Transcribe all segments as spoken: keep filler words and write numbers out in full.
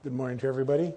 Good morning to everybody.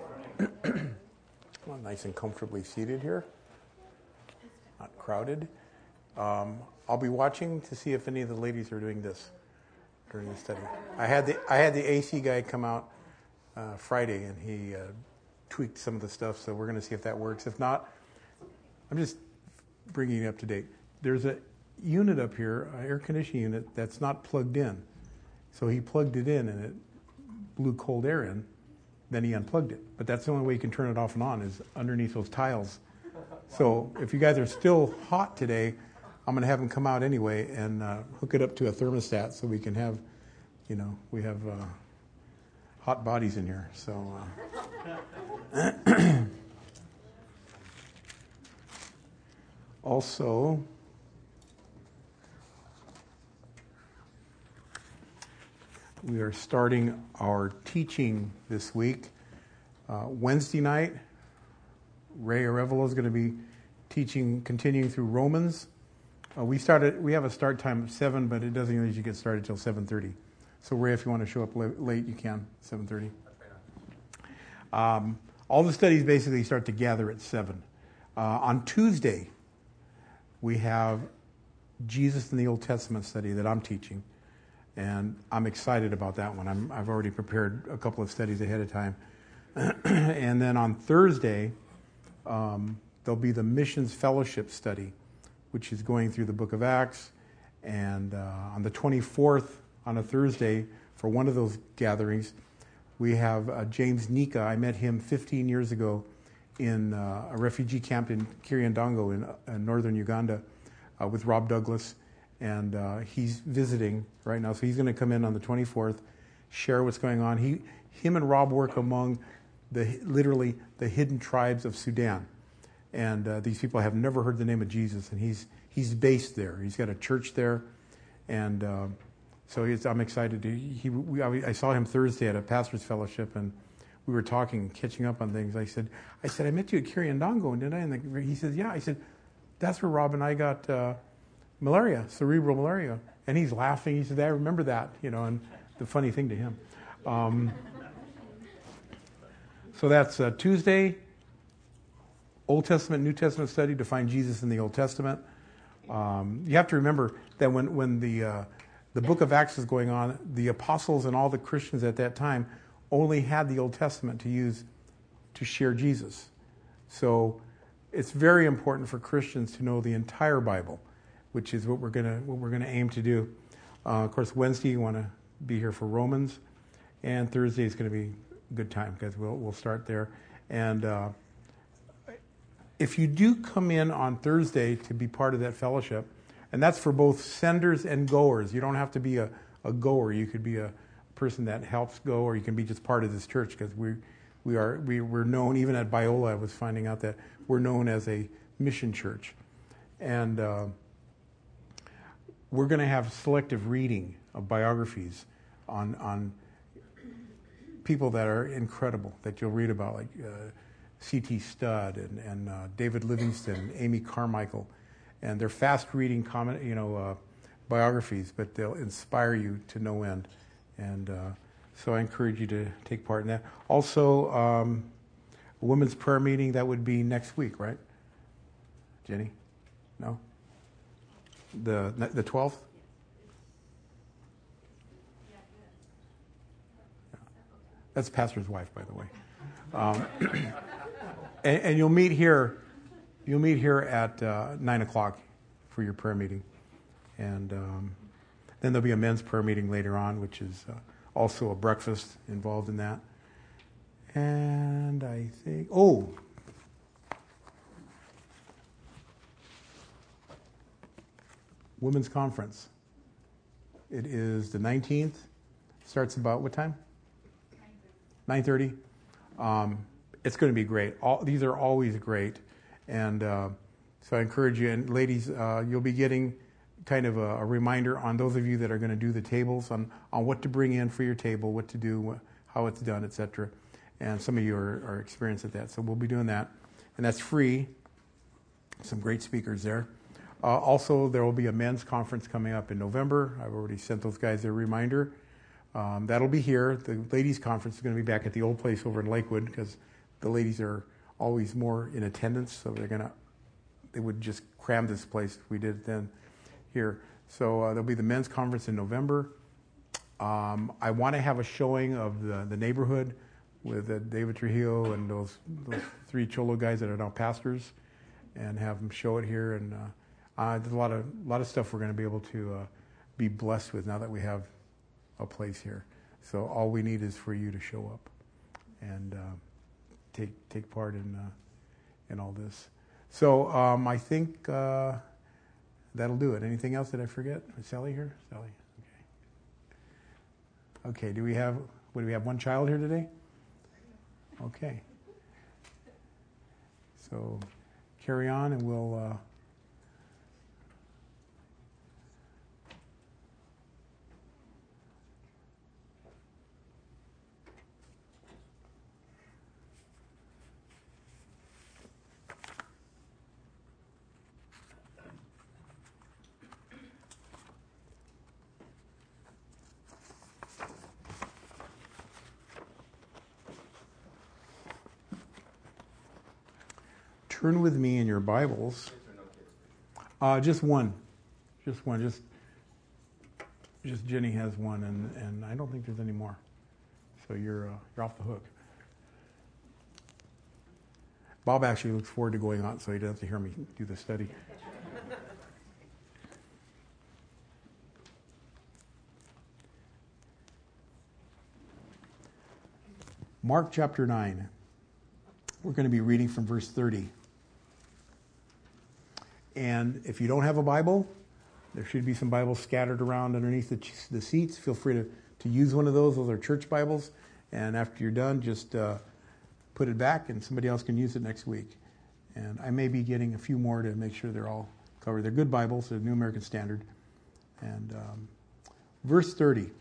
Well, nice and comfortably seated here, not crowded. Um, I'll be watching to see if any of the ladies are doing this during the study. I had the I had the A C guy come out uh, Friday, and he uh, tweaked some of the stuff, so we're going to see if that works. If not, I'm just bringing you up to date. There's a unit up here, an air conditioning unit, that's not plugged in. So he plugged it in, and it blew cold air in. Then he unplugged it. But that's the only way you can turn it off and on is underneath those tiles. So if you guys are still hot today, I'm going to have him come out anyway and uh, hook it up to a thermostat so we can have, you know, we have uh, hot bodies in here. So. Uh, also, we are starting our teaching this week. Uh, Wednesday night, Ray Arevalo is going to be teaching, continuing through Romans. Uh, we started. We have a start time of seven, but it doesn't usually get started till seven thirty. So Ray, if you want to show up late, you can. seven thirty. Um, all the studies basically start to gather at seven. Uh, on Tuesday, we have Jesus in the Old Testament study that I'm teaching. And I'm excited about that one. I'm, I've already prepared a couple of studies ahead of time. And then on Thursday, um, there'll be the Missions Fellowship study, which is going through the book of Acts. And uh, on the twenty-fourth, on a Thursday, for one of those gatherings, we have uh, James Nika. I met him fifteen years ago in uh, a refugee camp in Kiryandongo in, uh, in northern Uganda uh, with Rob Douglas. And uh, he's visiting right now, so he's going to come in on the twenty-fourth, share what's going on. He, him and Rob work among the literally the hidden tribes of Sudan, and uh, these people have never heard the name of Jesus. And he's he's based there. He's got a church there, and uh, so he's, I'm excited. To, he we, I saw him Thursday at a pastors' fellowship, and we were talking, catching up on things. I said, I said, I met you at Kiryandongo, didn't I? And the, he says, yeah. I said, that's where Rob and I got. Uh, Malaria, cerebral malaria. And he's laughing. He said, I remember that, you know, and the funny thing to him. Um, so that's uh, Tuesday, Old Testament, New Testament study to find Jesus in the Old Testament. Um, you have to remember that when, when the, uh, the book of Acts is going on, the apostles and all the Christians at that time only had the Old Testament to use to share Jesus. So it's very important for Christians to know the entire Bible, which is what we're gonna what we're gonna aim to do. Uh, of course, Wednesday you want to be here for Romans, and Thursday is going to be a good time because we'll we'll start there. And uh, if you do come in on Thursday to be part of that fellowship, and that's for both senders and goers. You don't have to be a, a goer. You could be a person that helps go, or you can be just part of this church because we we are we we're known even at Biola. I was finding out that we're known as a mission church, and. Uh, We're going to have selective reading of biographies on on people that are incredible that you'll read about, like uh, C T Studd and, and uh, David Livingston, Amy Carmichael, and they're fast-reading, comment, you know, uh, biographies, but they'll inspire you to no end. And uh, so I encourage you to take part in that. Also, um, a women's prayer meeting that would be next week, right, Jenny? No. The the twelfth? That's pastor's wife, by the way. Um, and, and you'll meet here. You'll meet here at uh, nine o'clock for your prayer meeting, and um, then there'll be a men's prayer meeting later on, which is uh, also a breakfast involved in that. And I think oh. Women's Conference. It is the nineteenth. Starts about what time? nine thirty. Um, it's going to be great. All, these are always great. And uh, so I encourage you. And ladies, uh, you'll be getting kind of a, a reminder on those of you that are going to do the tables on, on what to bring in for your table, what to do, how it's done, et cetera. And some of you are, are experienced at that. So we'll be doing that. And that's free. Some great speakers there. Uh, also, there will be a men's conference coming up in November. I've already sent those guys a reminder. Um, that'll be here. The ladies' conference is going to be back at the old place over in Lakewood because the ladies are always more in attendance, so they're going to, they would just cram this place if we did it then here. So uh, there'll be the men's conference in November. Um, I want to have a showing of the, the neighborhood with uh, David Trujillo and those those three Cholo guys that are now pastors, and have them show it here. And uh, uh, there's a lot of a lot of stuff we're going to be able to uh, be blessed with now that we have a place here. So all we need is for you to show up and uh, take take part in uh, in all this. So um, I think uh, that'll do it. Anything else that I forget? Is Sally here? Sally. Okay. Okay. Do we have? What do we have? One child here today? Okay. So carry on, and we'll. Uh, Turn with me in your Bibles. Uh, just one, just one, just just Jenny has one, and, and I don't think there's any more. So you're uh, you're off the hook. Bob actually looks forward to going out, so he doesn't have to hear me do the study. Mark chapter nine. We're going to be reading from verse thirty. And if you don't have a Bible, there should be some Bibles scattered around underneath the, the seats. Feel free to, to use one of those. Those are church Bibles. And after you're done, just uh, put it back, and somebody else can use it next week. And I may be getting a few more to make sure they're all covered. They're good Bibles. They're New American Standard. And um, verse thirty,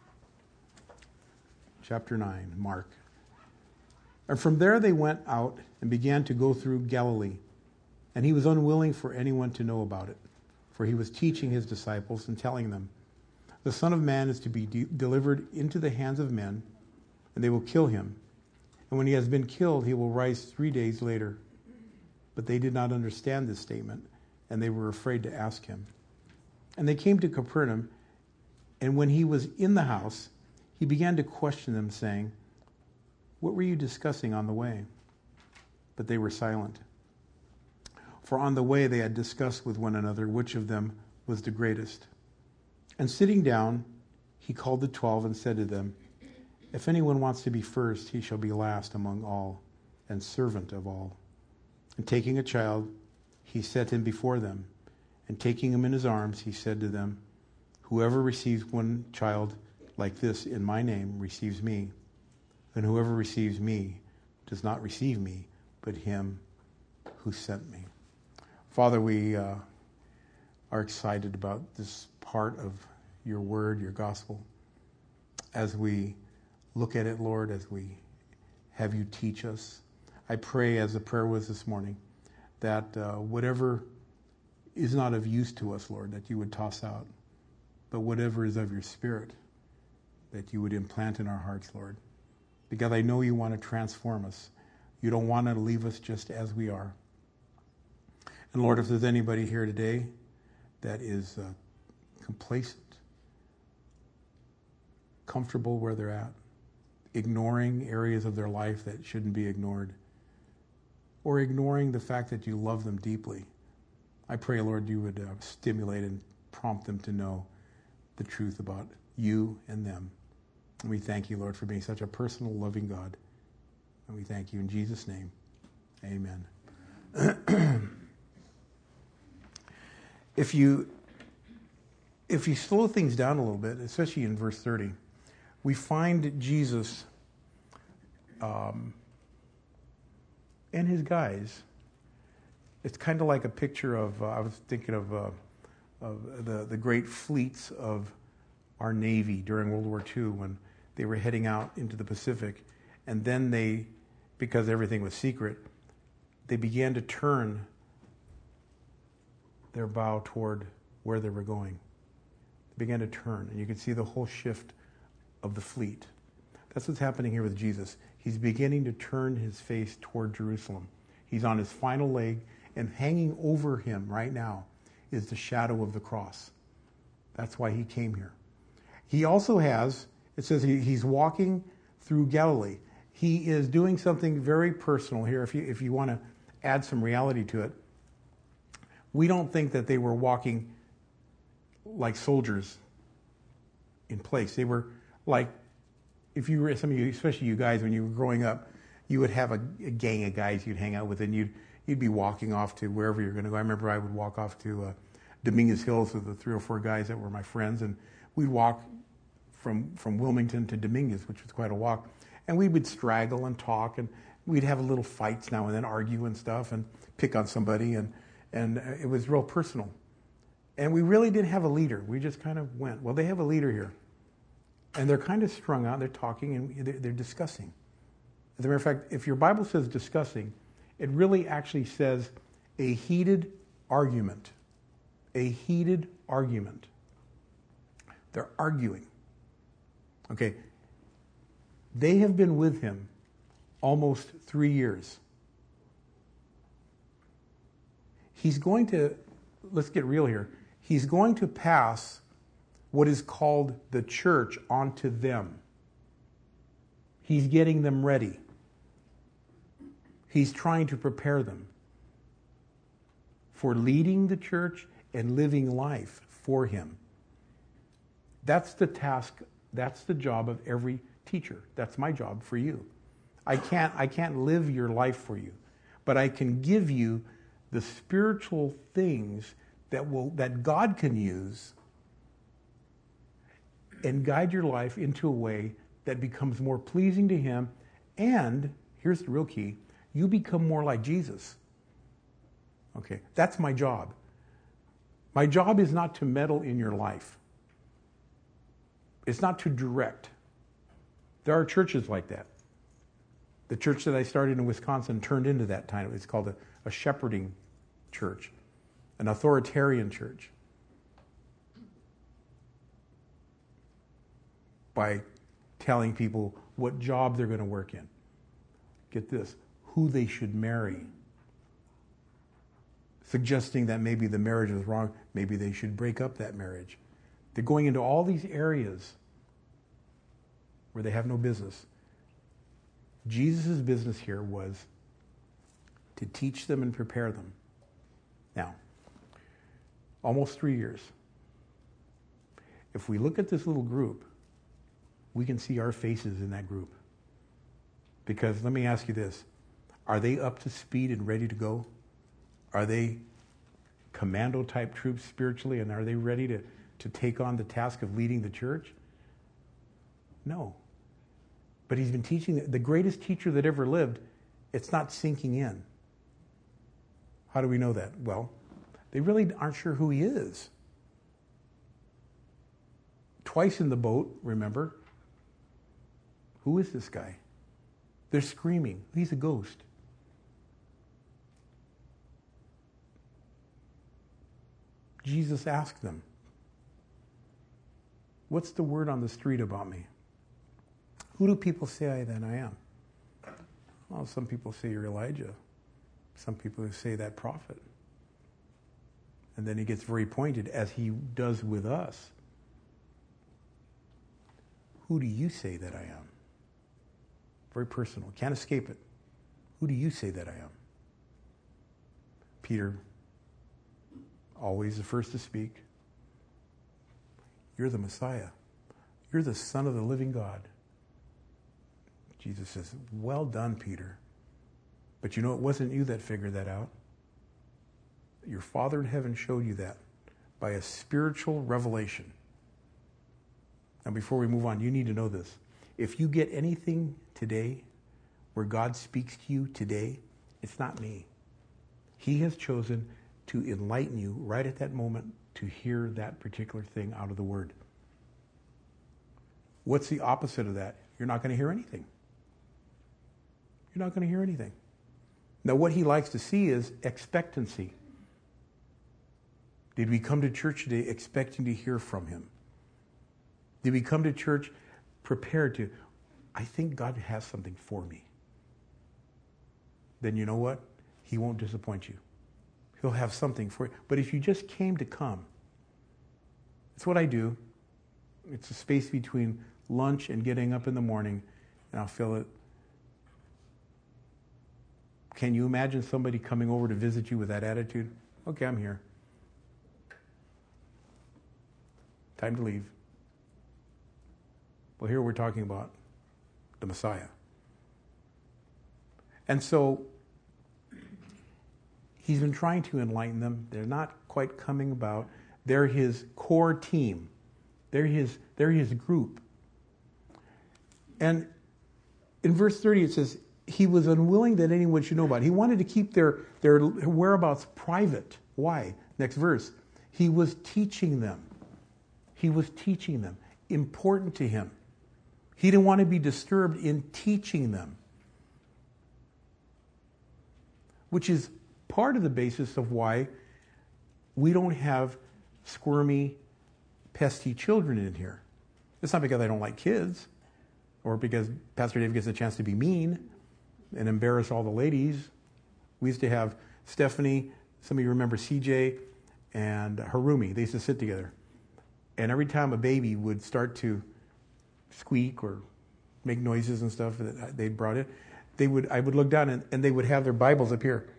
chapter nine, Mark. And from there they went out and began to go through Galilee. And he was unwilling for anyone to know about it, for he was teaching his disciples and telling them, the Son of Man is to be de- delivered into the hands of men, and they will kill him. And when he has been killed, he will rise three days later. But they did not understand this statement, and they were afraid to ask him. And they came to Capernaum, and when he was in the house, he began to question them, saying, what were you discussing on the way? But they were silent. For on the way they had discussed with one another which of them was the greatest. And sitting down, he called the twelve and said to them, if anyone wants to be first, he shall be last among all, and servant of all. And taking a child, he set him before them. And taking him in his arms, he said to them, whoever receives one child like this in my name receives me. And whoever receives me does not receive me, but him who sent me. Father, we uh, are excited about this part of your word, your gospel. As we look at it, Lord, as we have you teach us, I pray, as the prayer was this morning, that uh, whatever is not of use to us, Lord, that you would toss out. But whatever is of your Spirit, that you would implant in our hearts, Lord. Because I know you want to transform us. You don't want to leave us just as we are. And Lord, if there's anybody here today that is uh, complacent, comfortable where they're at, ignoring areas of their life that shouldn't be ignored, or ignoring the fact that you love them deeply, I pray, Lord, you would uh, stimulate and prompt them to know the truth about you and them. And we thank you, Lord, for being such a personal, loving God. And we thank you in Jesus' name. Amen. If you if you slow things down a little bit, especially in verse thirty, we find Jesus um, and his guys. It's kind of like a picture of, uh, I was thinking of, uh, of the, the great fleets of our Navy during World War Two when they were heading out into the Pacific. And then they, because everything was secret, they began to turn their bow toward where they were going. They began to turn, and you could see the whole shift of the fleet. That's what's happening here with Jesus. He's beginning to turn his face toward Jerusalem. He's on his final leg, and hanging over him right now is the shadow of the cross. That's why he came here. He also has, it says he, he's walking through Galilee. He is doing something very personal here. If you, if you want to add some reality to it, we don't think that they were walking like soldiers in place. They were like, if you were, some of you, especially you guys, when you were growing up, you would have a, a gang of guys you'd hang out with, and you'd you'd be walking off to wherever you're going to go. I remember I would walk off to uh, Dominguez Hills with the three or four guys that were my friends, and we'd walk from from Wilmington to Dominguez, which was quite a walk, and we would straggle and talk, and we'd have little fights now and then, argue and stuff, and pick on somebody, and and it was real personal. And we really didn't have a leader. We just kind of went. Well, they have a leader here, and they're kind of strung out. They're talking and they're, they're discussing. As a matter of fact, if your Bible says discussing, it really actually says a heated argument. A heated argument. They're arguing. Okay. They have been with him almost three years. He's going to, let's get real here, he's going to pass what is called the church onto them. He's getting them ready. He's trying to prepare them for leading the church and living life for him. That's the task, that's the job of every teacher. That's my job for you. I can't, I can't live your life for you, but I can give you the spiritual things that will that God can use and guide your life into a way that becomes more pleasing to him. And here's the real key: you become more like Jesus. Okay, that's my job. My job is not to meddle in your life. It's not to direct. There are churches like that. The church that I started in Wisconsin turned into that time. It's called a, a shepherding church, an authoritarian church. By telling people what job they're going to work in. Get this, who they should marry. Suggesting that maybe the marriage is wrong, maybe they should break up that marriage. They're going into all these areas where they have no business. Jesus' business here was to teach them and prepare them. Now, almost three years. If we look at this little group, we can see our faces in that group. Because let me ask you this. Are they up to speed and ready to go? Are they commando type troops spiritually, and are they ready to, to take on the task of leading the church? No. But he's been teaching, the greatest teacher that ever lived, it's not sinking in. How do we know that? Well, they really aren't sure who he is. Twice in the boat, remember? Who is this guy? They're screaming. He's a ghost. Jesus asked them, what's the word on the street about me? Who do people say I, that I am? Well, some people say you're Elijah. Some people say that prophet. And then he gets very pointed, as he does with us. Who do you say that I am? Very personal. Can't escape it. Who do you say that I am? Peter, always the first to speak. You're the Messiah. You're the Son of the living God. Jesus says, well done, Peter. But you know, it wasn't you that figured that out. Your Father in heaven showed you that by a spiritual revelation. Now, before we move on, you need to know this. If you get anything today where God speaks to you today, it's not me. He has chosen to enlighten you right at that moment to hear that particular thing out of the Word. What's the opposite of that? You're not going to hear anything. You're not going to hear anything. Now, what he likes to see is expectancy. Did we come to church today expecting to hear from him? Did we come to church prepared to, I think God has something for me, then you know what? He won't disappoint you. He'll have something for you. But if you just came to come, it's what I do. It's a space between lunch and getting up in the morning, and I'll fill it. Can you imagine somebody coming over to visit you with that attitude? Okay, I'm here. Time to leave. Well, here we're talking about the Messiah. And so he's been trying to enlighten them. They're not quite coming about. They're his core team. They're his, they're his group. And in verse thirty it says, he was unwilling that anyone should know about it. He wanted to keep their, their whereabouts private. Why? Next verse. He was teaching them. He was teaching them. Important to him. He didn't want to be disturbed in teaching them. Which is part of the basis of why we don't have squirmy, pesty children in here. It's not because I don't like kids, or because Pastor Dave gets a chance to be mean and embarrass all the ladies. We used to have Stephanie, some of you remember C J, and Harumi. They used to sit together. And every time a baby would start to squeak or make noises and stuff that they'd brought in, they would I would look down and, and they would have their Bibles up here,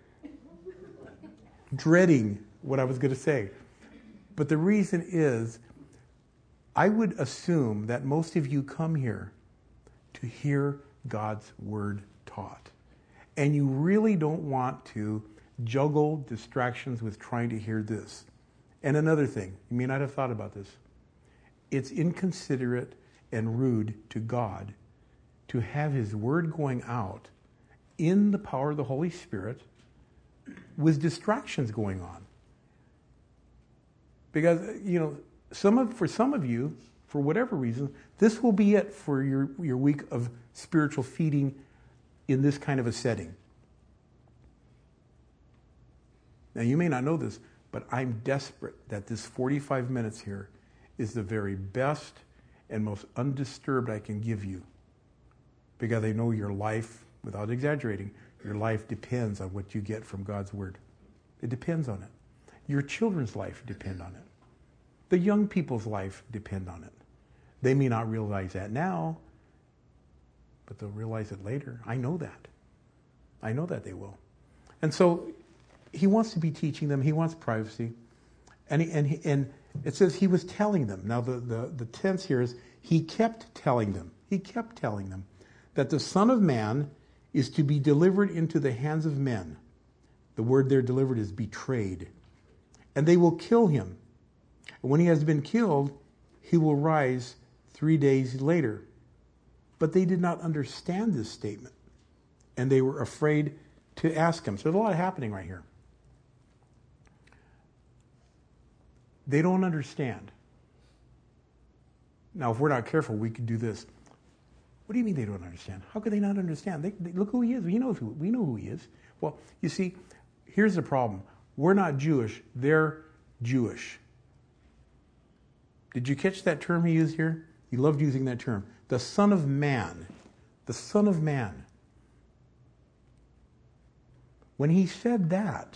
dreading what I was going to say. But the reason is, I would assume that most of you come here to hear God's word taught. And you really don't want to juggle distractions with trying to hear this. And another thing, you may not have thought about this. It's inconsiderate and rude to God to have his word going out in the power of the Holy Spirit with distractions going on. Because, you know, some of, for some of you, for whatever reason, this will be it for your, your week of spiritual feeding in this kind of a setting. Now, you may not know this, but I'm desperate that this forty-five minutes here is the very best and most undisturbed I can give you. Because I know your life, without exaggerating, your life depends on what you get from God's word. It depends on it. Your children's life depend on it. The young people's life depend on it. They may not realize that now, but they'll realize it later. I know that. I know that they will. And so he wants to be teaching them. He wants privacy. And he, and he, and it says he was telling them. Now the, the, the tense here is he kept telling them. He kept telling them that the Son of Man is to be delivered into the hands of men. The word there delivered is betrayed. And they will kill him. And when he has been killed, he will rise three days later. But they did not understand this statement. And they were afraid to ask him. So there's a lot happening right here. They don't understand. Now, if we're not careful, we could do this. What do you mean they don't understand? How could they not understand? They, they, look who he is. We know who, we know who he is. Well, you see, here's the problem. We're not Jewish. They're Jewish. Did you catch that term he used here? He loved using that term. The Son of Man. The Son of Man. When he said that,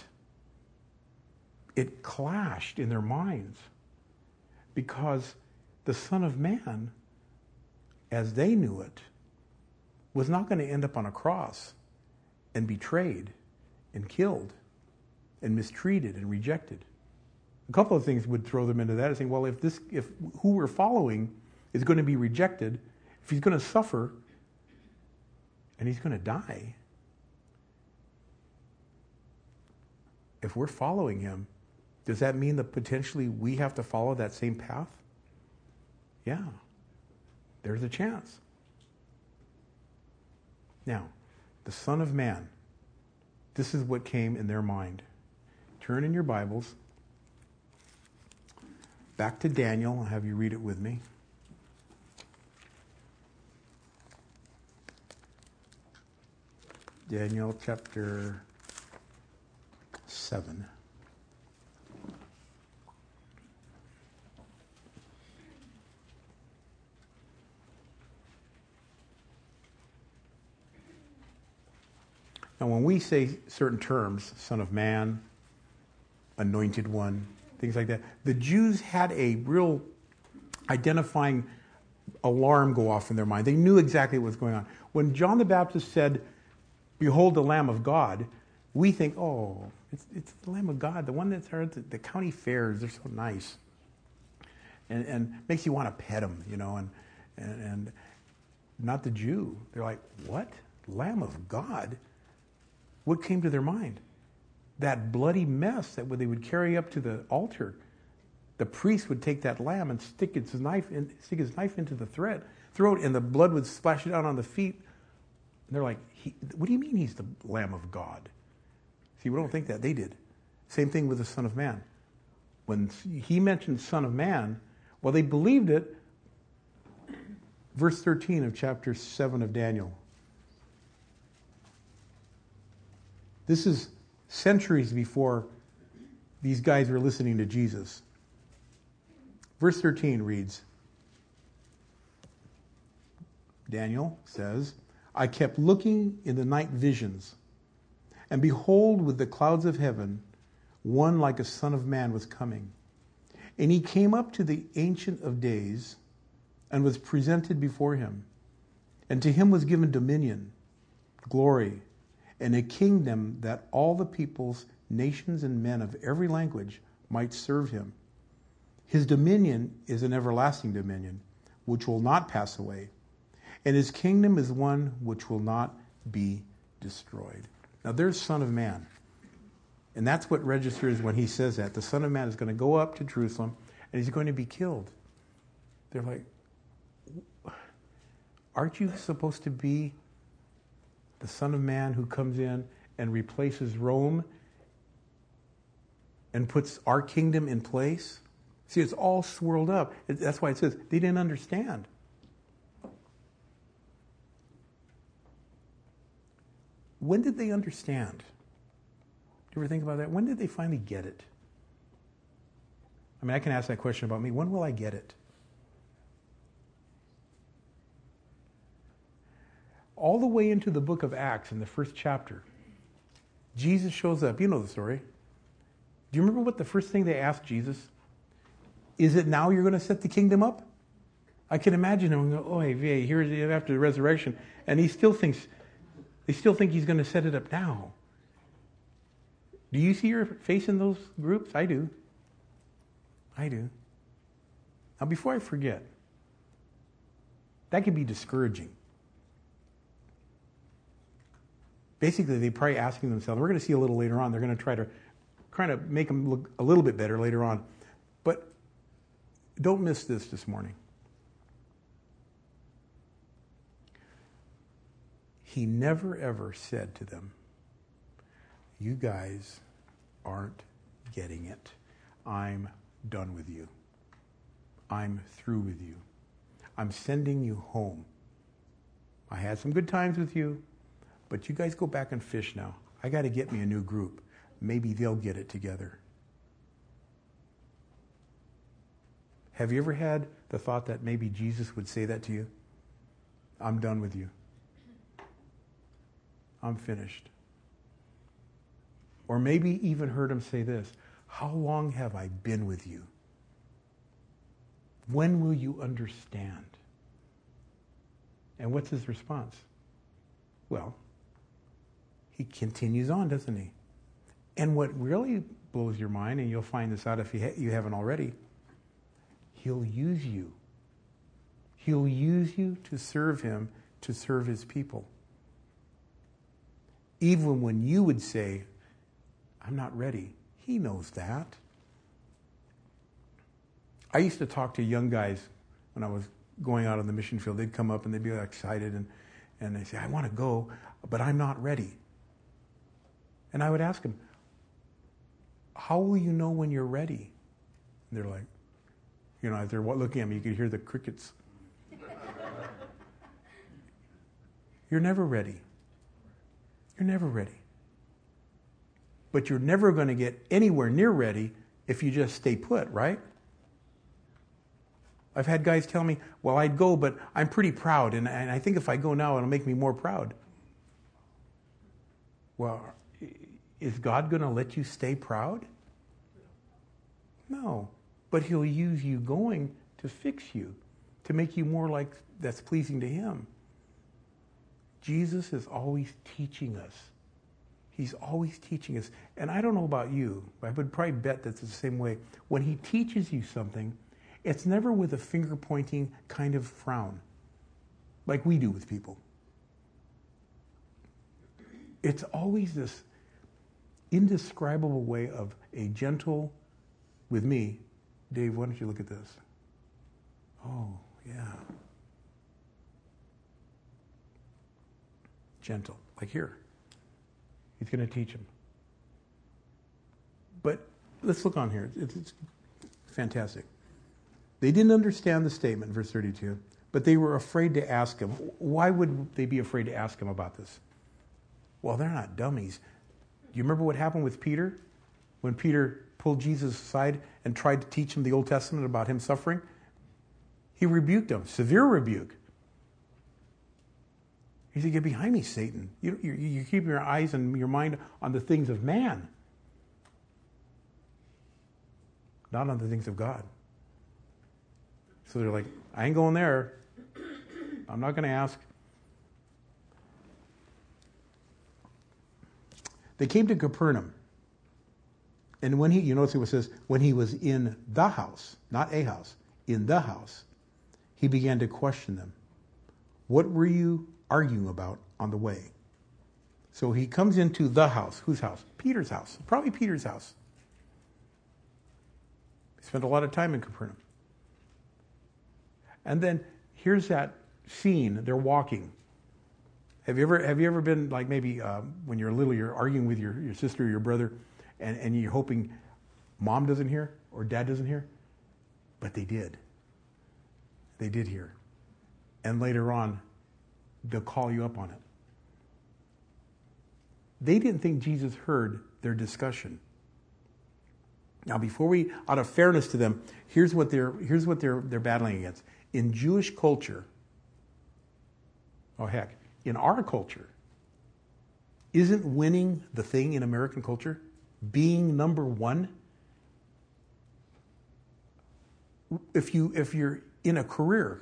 it clashed in their minds, because the Son of Man, as they knew it, was not going to end up on a cross and betrayed and killed and mistreated and rejected. A couple of things would throw them into that, saying, well, if this, if who we're following is going to be rejected, if he's going to suffer and he's going to die, if we're following him, does that mean that potentially we have to follow that same path? Yeah, there's a chance. Now, the Son of Man, this is what came in their mind. Turn in your Bibles back to Daniel. I'll have you read it with me. Daniel chapter seven. Now, when we say certain terms, Son of Man, Anointed One, things like that, the Jews had a real identifying alarm go off in their mind. They knew exactly what was going on. When John the Baptist said, "Behold the Lamb of God," we think, oh, it's, it's the Lamb of God, the one that's at the, the county fairs. They're so nice. And, and makes you want to pet them, you know, and, and, and not the Jew. They're like, what? Lamb of God? What came to their mind? That bloody mess that they would carry up to the altar. The priest would take that lamb and stick his knife in, stick his knife into the thread, throat, and the blood would splash down on the feet. And they're like, he, what do you mean he's the Lamb of God? See, we don't think that. They did. Same thing with the Son of Man. When he mentioned Son of Man, well, they believed it. Verse thirteen of chapter seven of Daniel. This is centuries before these guys were listening to Jesus. Verse thirteen reads, Daniel says, I kept looking in the night visions, and behold, with the clouds of heaven, one like a son of man was coming. And he came up to the Ancient of Days and was presented before him. And to him was given dominion, glory, and a kingdom that all the peoples, nations, and men of every language might serve him. His dominion is an everlasting dominion, which will not pass away. And his kingdom is one which will not be destroyed. Now there's Son of Man. And that's what registers when he says that. The Son of Man is going to go up to Jerusalem and he's going to be killed. They're like, aren't you supposed to be the Son of Man who comes in and replaces Rome and puts our kingdom in place? See, it's all swirled up. That's why it says they didn't understand. When did they understand? Do you ever think about that? When did they finally get it? I mean, I can ask that question about me. When will I get it? All the way into the book of Acts in the first chapter, Jesus shows up. You know the story. Do you remember what the first thing they asked Jesus? Is it now you're going to set the kingdom up? I can imagine him go, oh, hey, here's after the resurrection, and he still thinks, they still think he's going to set it up now. Do you see your face in those groups? I do. I do. Now, before I forget, that can be discouraging. Basically, they're probably asking themselves, we're going to see a little later on, they're going to try to kind of make them look a little bit better later on. But don't miss this this morning. He never ever said to them, you guys aren't getting it. I'm done with you. I'm through with you. I'm sending you home. I had some good times with you, but you guys go back and fish now. I got to get me a new group. Maybe they'll get it together. Have you ever had the thought that maybe Jesus would say that to you? I'm done with you. I'm finished. Or maybe even heard him say this, how long have I been with you? When will you understand? And what's his response? Well, he continues on, doesn't he? And what really blows your mind, and you'll find this out if you, ha- you haven't already, he'll use you. He'll use you to serve him, to serve his people. Even when you would say, I'm not ready. He knows that. I used to talk to young guys when I was going out on the mission field. They'd come up and they'd be excited and, and they'd say, I want to go, but I'm not ready. And I would ask them, how will you know when you're ready? And they're like, you know, as they're looking at me, you could hear the crickets. You're never ready. You're never ready. But you're never going to get anywhere near ready if you just stay put, right? I've had guys tell me, well, I'd go, but I'm pretty proud, and, and I think if I go now, it'll make me more proud. Well, is God going to let you stay proud? No. But he'll use you going to fix you, to make you more like that's pleasing to him. Jesus is always teaching us. He's always teaching us. And I don't know about you, but I would probably bet that's the same way. When he teaches you something, it's never with a finger-pointing kind of frown, like we do with people. It's always this indescribable way of a gentle, with me, Dave, why don't you look at this? Oh, yeah. Gentle, like here. He's going to teach him. But let's look on here. It's, it's fantastic. They didn't understand the statement, verse thirty-two, but they were afraid to ask him. Why would they be afraid to ask him about this? Well, they're not dummies. Do you remember what happened with Peter? When Peter pulled Jesus aside and tried to teach him the Old Testament about him suffering? He rebuked him, severe rebuke. He said, "Get behind me, Satan. You, you, you keep your eyes and your mind on the things of man, not on the things of God." So they're like, "I ain't going there. I'm not going to ask." They came to Capernaum. And when he, you notice it says, when he was in the house, not a house, in the house, he began to question them. What were you arguing about on the way? So he comes into the house. Whose house? Peter's house. Probably Peter's house. He spent a lot of time in Capernaum. And then here's that scene. They're walking. Have you ever have you ever been like maybe uh, when you're little, you're arguing with your, your sister or your brother, and, and you're hoping mom doesn't hear or dad doesn't hear? But they did. They did hear. And later on, they'll call you up on it. They didn't think Jesus heard their discussion. Now, before we, out of fairness to them, here's what they're here's what they're they're battling against. In Jewish culture, oh heck, in our culture, isn't winning the thing in American culture? Being number one? If you if you're in a career,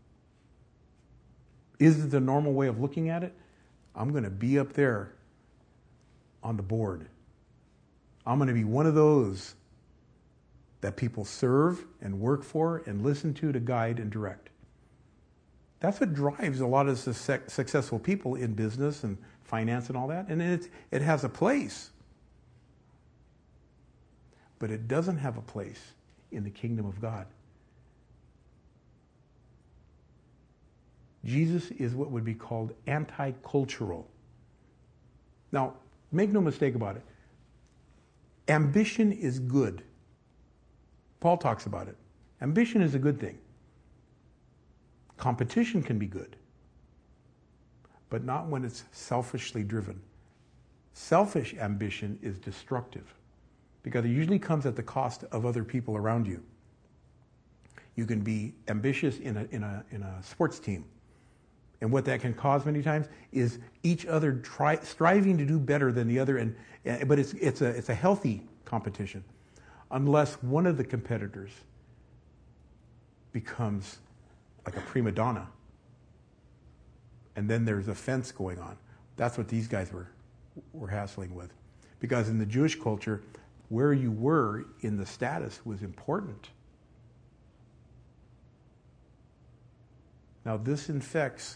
is it the normal way of looking at it? I'm going to be up there on the board. I'm going to be one of those that people serve and work for and listen to to guide and direct. That's what drives a lot of successful people in business and finance and all that. And it, it has a place. But it doesn't have a place in the kingdom of God. Jesus is what would be called anti-cultural. Now, make no mistake about it. Ambition is good. Paul talks about it. Ambition is a good thing. Competition can be good, but not when it's selfishly driven. Selfish ambition is destructive because it usually comes at the cost of other people around you. You can be ambitious in a, in a, in a sports team. And what that can cause many times is each other try, striving to do better than the other, and, and but it's it's a it's a healthy competition, unless one of the competitors becomes like a prima donna, and then there's a fence going on. That's what these guys were were hassling with, because in the Jewish culture, where you were in the status was important. Now this infects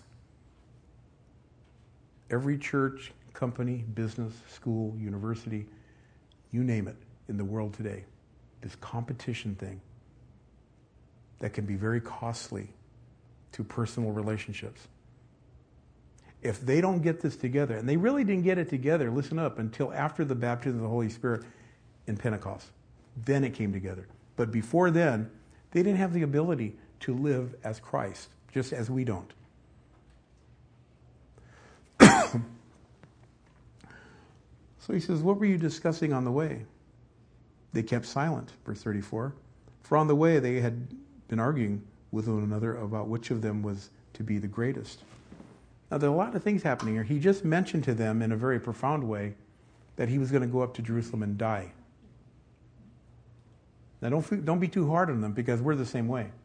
every church, company, business, school, university, you name it, in the world today. This competition thing that can be very costly to personal relationships. If they don't get this together, and they really didn't get it together, listen up, until after the baptism of the Holy Spirit in Pentecost. Then it came together. But before then, they didn't have the ability to live as Christ, just as we don't. So he says, what were you discussing on the way? They kept silent, verse thirty-four. For on the way they had been arguing with one another about which of them was to be the greatest. Now, there are a lot of things happening here. He just mentioned to them in a very profound way that he was going to go up to Jerusalem and die. Now, don't, don't be too hard on them, because we're the same way.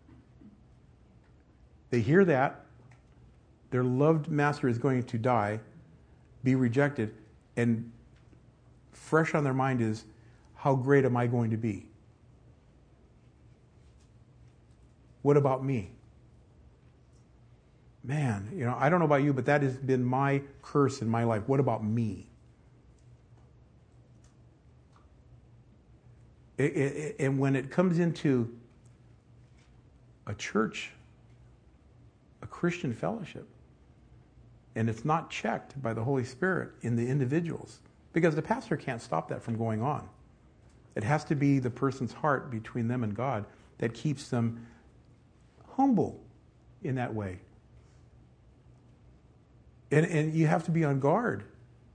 They hear that. Their loved master is going to die, be rejected, and fresh on their mind is, how great am I going to be? What about me? Man, you know, I don't know about you, but that has been my curse in my life. What about me? It, it, and when it comes into a church, a Christian fellowship, and it's not checked by the Holy Spirit in the individuals, because the pastor can't stop that from going on. It has to be the person's heart between them and God that keeps them humble in that way. And, and you have to be on guard.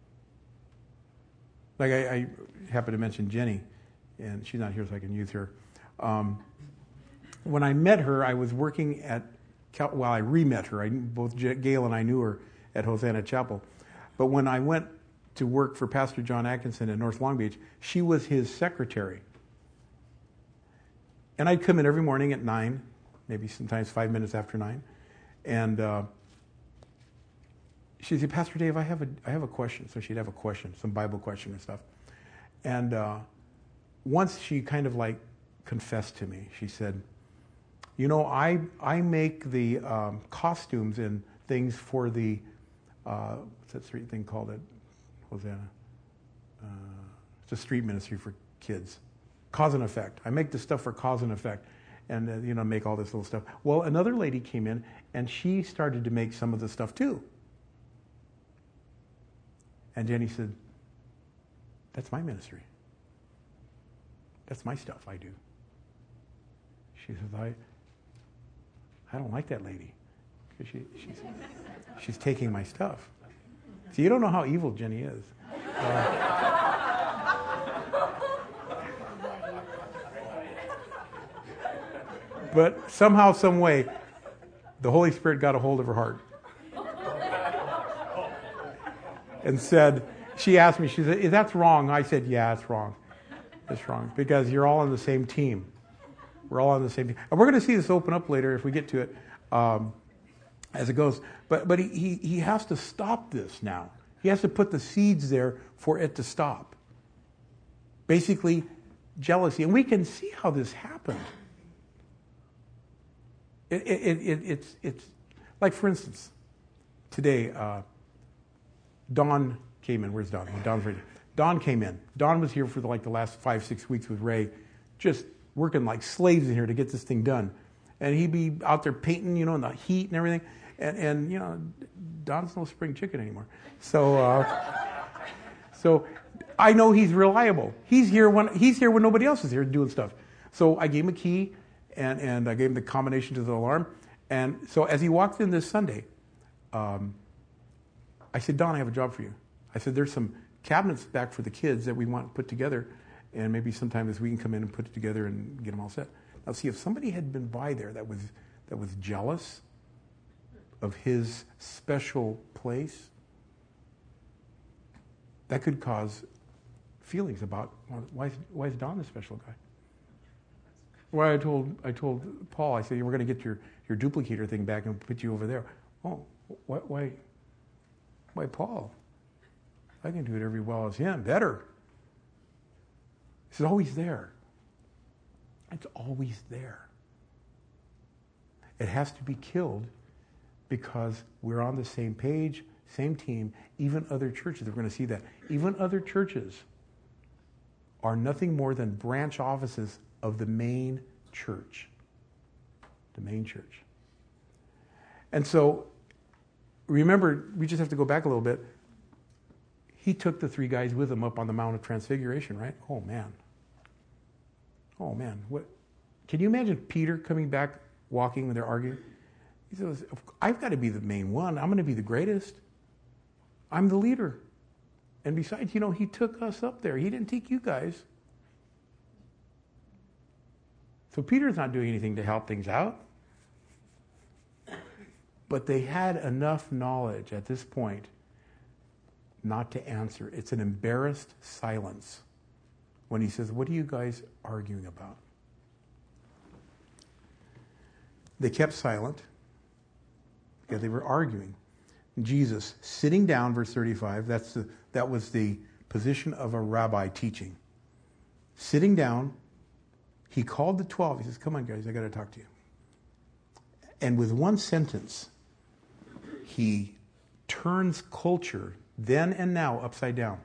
Like I, I happen to mention Jenny, and she's not here so I can use her. Um, when I met her, I was working at, Cal- well, I re-met her. I, both Gail and I knew her at Hosanna Chapel. But when I went to work for Pastor John Atkinson in North Long Beach, she was his secretary. And I'd come in every morning at nine, maybe sometimes five minutes after nine, and uh, she'd say, Pastor Dave, I have a I have a question. So she'd have a question, some Bible question and stuff. And uh, once she kind of like confessed to me. She said, you know, I I make the um, costumes and things for the, uh, what's that street thing called at Hosanna? Uh, it's a street ministry for kids. Cause and Effect. I make the stuff for Cause and Effect. And, uh, you know, make all this little stuff. Well, another lady came in, and she started to make some of the stuff too. And Jenny said, that's my ministry. That's my stuff I do. She says, I I don't like that lady. Because she, she's, she's taking my stuff. So you don't know how evil Jenny is. Uh, but somehow, some way, the Holy Spirit got a hold of her heart. And said, she asked me, she said, that's wrong. I said, yeah, it's wrong. It's wrong. Because you're all on the same team. We're all on the same team. And we're going to see this open up later if we get to it um, as it goes. But but he, he, he has to stop this now. He has to put the seeds there for it to stop. Basically, jealousy. And we can see how this happened. It, it, it, it's, it's like, for instance, today, uh, Don came in. Where's Don? Don's right here. Don came in. Don was here for the, like the last five, six weeks with Ray, just working like slaves in here to get this thing done. And he'd be out there painting, you know, in the heat and everything. And, and you know, Don's no spring chicken anymore. So, uh, so I know he's reliable. He's here when he's here when nobody else is here doing stuff. So I gave him a key, and, and I gave him the combination to the alarm. And so as he walked in this Sunday, um, I said, Don, I have a job for you. I said, there's some cabinets back for the kids that we want put together, and maybe sometime this week we can come in and put it together and get them all set. Now, see, if somebody had been by there that was that was jealous of his special place, that could cause feelings about, well, why is, why is Don the special guy? Why I told I told Paul, I said, we're going to get your, your duplicator thing back and put you over there. Oh, why why why Paul? I can do it every well as him, better. It's always there. It's always there. It has to be killed because we're on the same page, same team. Even other churches, we're going to see that. Even other churches are nothing more than branch offices of the main church. The main church. And so, remember, we just have to go back a little bit. He took the three guys with him up on the Mount of Transfiguration, right? Oh, man. Oh, man. What? Can you imagine Peter coming back, walking when they're arguing? He says, I've got to be the main one. I'm going to be the greatest. I'm the leader. And besides, you know, he took us up there. He didn't take you guys. So Peter's not doing anything to help things out. But they had enough knowledge at this point not to answer. It's an embarrassed silence when he says, what are you guys arguing about? They kept silent because they were arguing. Jesus sitting down, verse thirty-five, that's the, that was the position of a rabbi teaching. Sitting down, he called the twelve. He says, come on, guys, I got to talk to you. And with one sentence, he turns culture then and now upside down.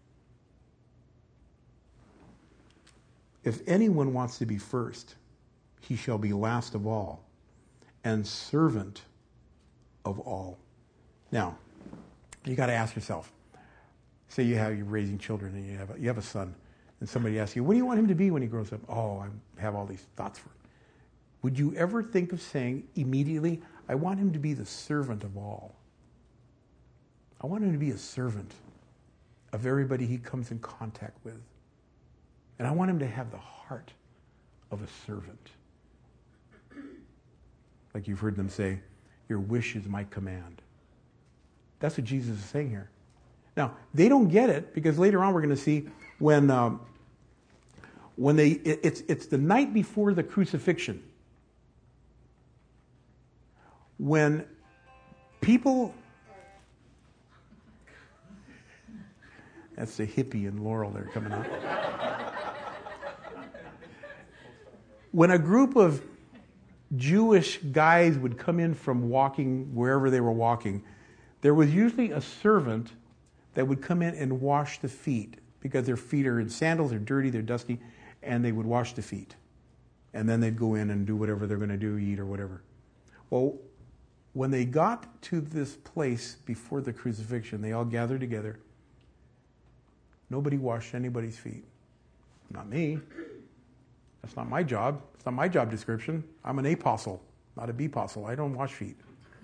If anyone wants to be first, he shall be last of all and servant of all. Now, you got to ask yourself, say you have, you're raising children and you have a, you have a son, and somebody asks you, what do you want him to be when he grows up? Oh, I have all these thoughts for him. Would you ever think of saying immediately, I want him to be the servant of all? I want him to be a servant of everybody he comes in contact with. And I want him to have the heart of a servant. Like you've heard them say, your wish is my command. That's what Jesus is saying here. Now, they don't get it because later on we're going to see when um, when they it, it's it's the night before the crucifixion. When people, that's the hippie and Laurel there coming out. When a group of Jewish guys would come in from walking wherever they were walking, there was usually a servant that would come in and wash the feet because their feet are in sandals, they're dirty, they're dusty, and they would wash the feet. And then they'd go in and do whatever they're going to do, eat or whatever. Well, when they got to this place before the crucifixion, they all gathered together. Nobody washed anybody's feet. Not me. That's not my job. It's not my job description. I'm an apostle, not a B-postle. I don't wash feet.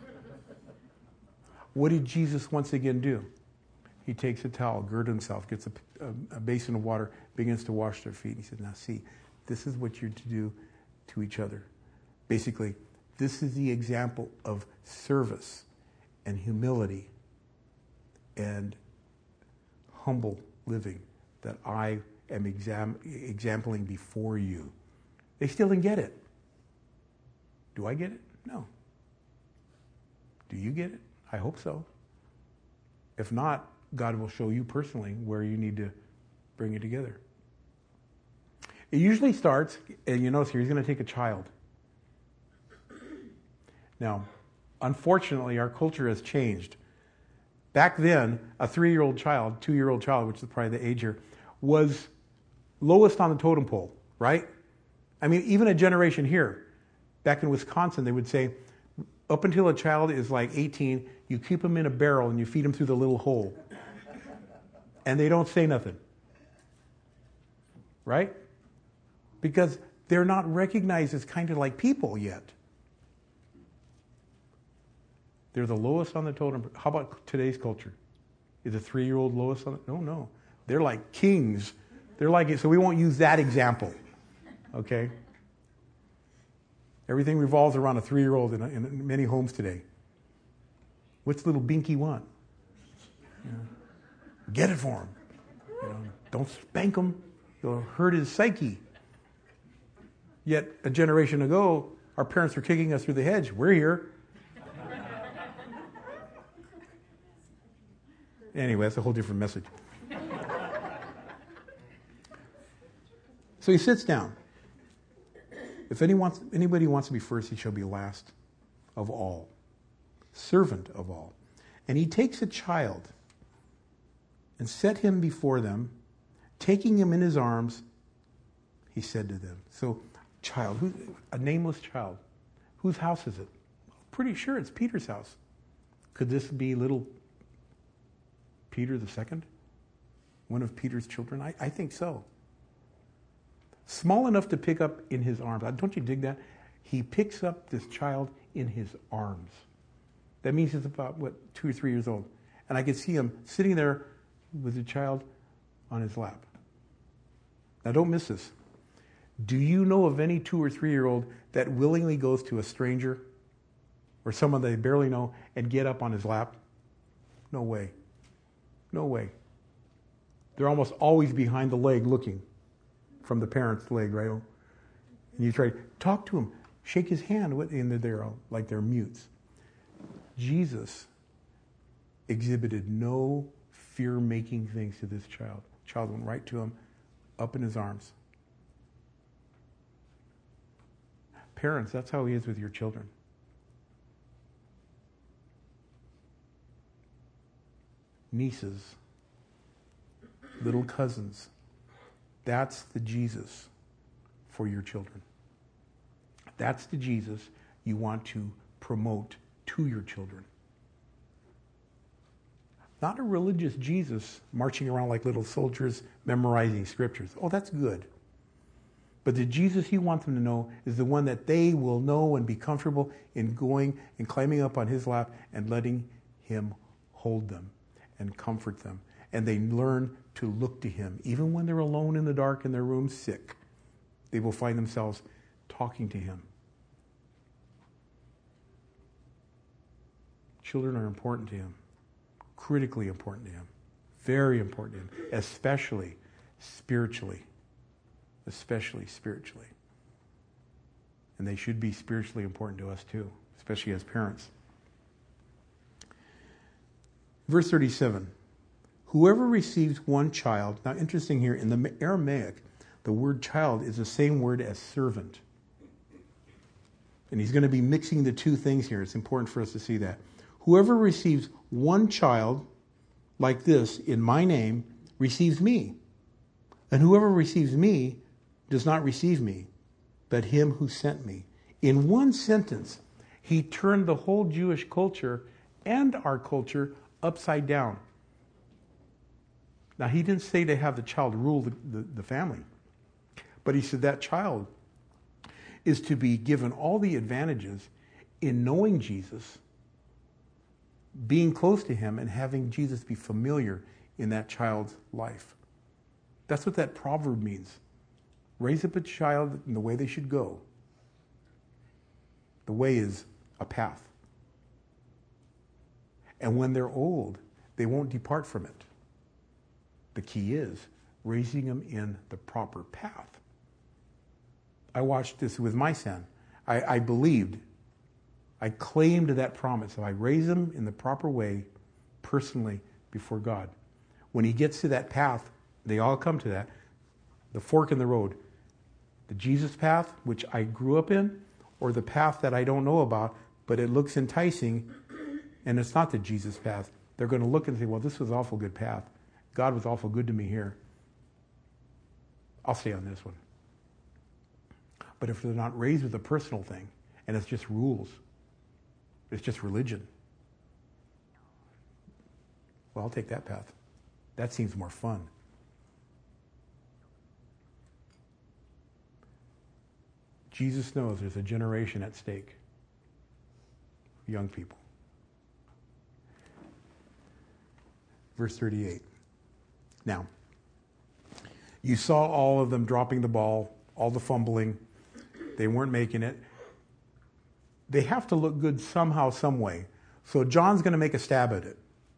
What did Jesus once again do? He takes a towel, girds himself, gets a, a, a basin of water, begins to wash their feet. He says, now see, this is what you're to do to each other. Basically, this is the example of service and humility and humble living that I am exam- exampling before you. They still didn't get it. Do I get it? No. Do you get it? I hope so. If not, God will show you personally where you need to bring it together. It usually starts, and you notice here, he's going to take a child. Now, unfortunately, our culture has changed. Back then, a three-year-old child, two-year-old child, which is probably the age here, was lowest on the totem pole, right? I mean, even a generation here, back in Wisconsin, they would say, up until a child is like eighteen, you keep them in a barrel and you feed them through the little hole. And they don't say nothing. Right? Because they're not recognized as kind of like people yet. They're the lowest on the totem. How about today's culture? Is a three-year-old lowest on it? No, no. They're like kings. They're like it. So we won't use that example. Okay? Everything revolves around a three-year-old in, in many homes today. What's little Binky want? You know, get it for him. You know, don't spank him. You'll hurt his psyche. Yet a generation ago, our parents were kicking us through the hedge. We're here. Anyway, that's a whole different message. So he sits down. If anyone, anybody wants to be first, he shall be last of all, servant of all. And he takes a child and set him before them, taking him in his arms, he said to them. So, child, who, a nameless child. Whose house is it? Pretty sure it's Peter's house. Could this be little Peter the Second? One of Peter's children? I, I think so. Small enough to pick up in his arms. Don't you dig that? He picks up this child in his arms. That means he's about, what, two or three years old. And I could see him sitting there with the child on his lap. Now don't miss this. Do you know of any two or three-year-old that willingly goes to a stranger or someone they barely know and get up on his lap? No way. No way. They're almost always behind the leg looking from the parent's leg, right? And you try to talk to him, shake his hand, and they're there like they're mutes. Jesus exhibited no fear-making things to this child. The child went right to him, up in his arms. Parents, that's how he is with your children. Nieces, little cousins, that's the Jesus for your children. That's the Jesus you want to promote to your children. Not a religious Jesus marching around like little soldiers memorizing scriptures. Oh, that's good. But the Jesus you want them to know is the one that they will know and be comfortable in going and climbing up on his lap and letting him hold them and comfort them. And they learn to look to him. Even when they're alone in the dark in their room sick, they will find themselves talking to him. Children are important to him. Critically important to him. Very important to him. Especially spiritually. Especially spiritually. And they should be spiritually important to us too, especially as parents. Verse thirty-seven. Whoever receives one child, now interesting here, in the Aramaic, the word child is the same word as servant. And he's going to be mixing the two things here. It's important for us to see that. Whoever receives one child like this in my name receives me. And whoever receives me does not receive me, but him who sent me. In one sentence, he turned the whole Jewish culture and our culture upside down. Now, he didn't say to have the child rule the, the, the family, but he said that child is to be given all the advantages in knowing Jesus, being close to him, and having Jesus be familiar in that child's life. That's what that proverb means. Raise up a child in the way they should go. The way is a path. And when they're old, they won't depart from it. The key is raising them in the proper path. I watched this with my son. I, I believed, I claimed that promise. If I raise him in the proper way, personally, before God, when he gets to that path, they all come to that, the fork in the road, the Jesus path, which I grew up in, or the path that I don't know about, but it looks enticing, and it's not the Jesus path. They're going to look and say, well, this was an awful good path. God was awful good to me here. I'll stay on this one. But if they're not raised with a personal thing, and it's just rules, it's just religion, well, I'll take that path. That seems more fun. Jesus knows there's a generation at stake. Young people. Verse thirty-eight. Now, you saw all of them dropping the ball, all the fumbling. They weren't making it. They have to look good somehow, some way. So John's going to make a stab at it.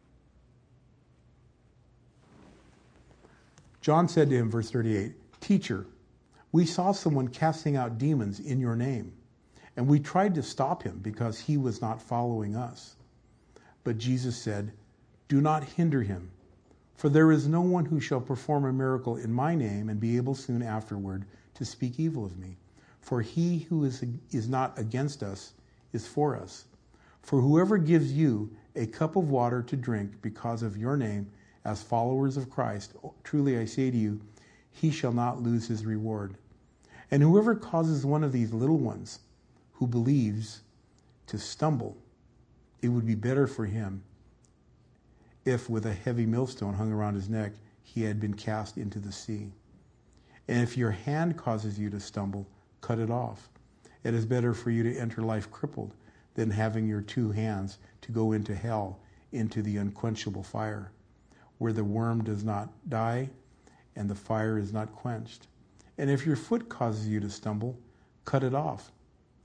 John said to him, verse thirty-eight, "Teacher, we saw someone casting out demons in your name, and we tried to stop him because he was not following us." But Jesus said, "Do not hinder him, for there is no one who shall perform a miracle in my name and be able soon afterward to speak evil of me. For he who is, is not against us is for us. For whoever gives you a cup of water to drink because of your name as followers of Christ, truly I say to you, he shall not lose his reward. And whoever causes one of these little ones who believes to stumble, it would be better for him if with a heavy millstone hung around his neck, he had been cast into the sea. And if your hand causes you to stumble, cut it off. It is better for you to enter life crippled than having your two hands to go into hell, into the unquenchable fire, where the worm does not die and the fire is not quenched. And if your foot causes you to stumble, cut it off.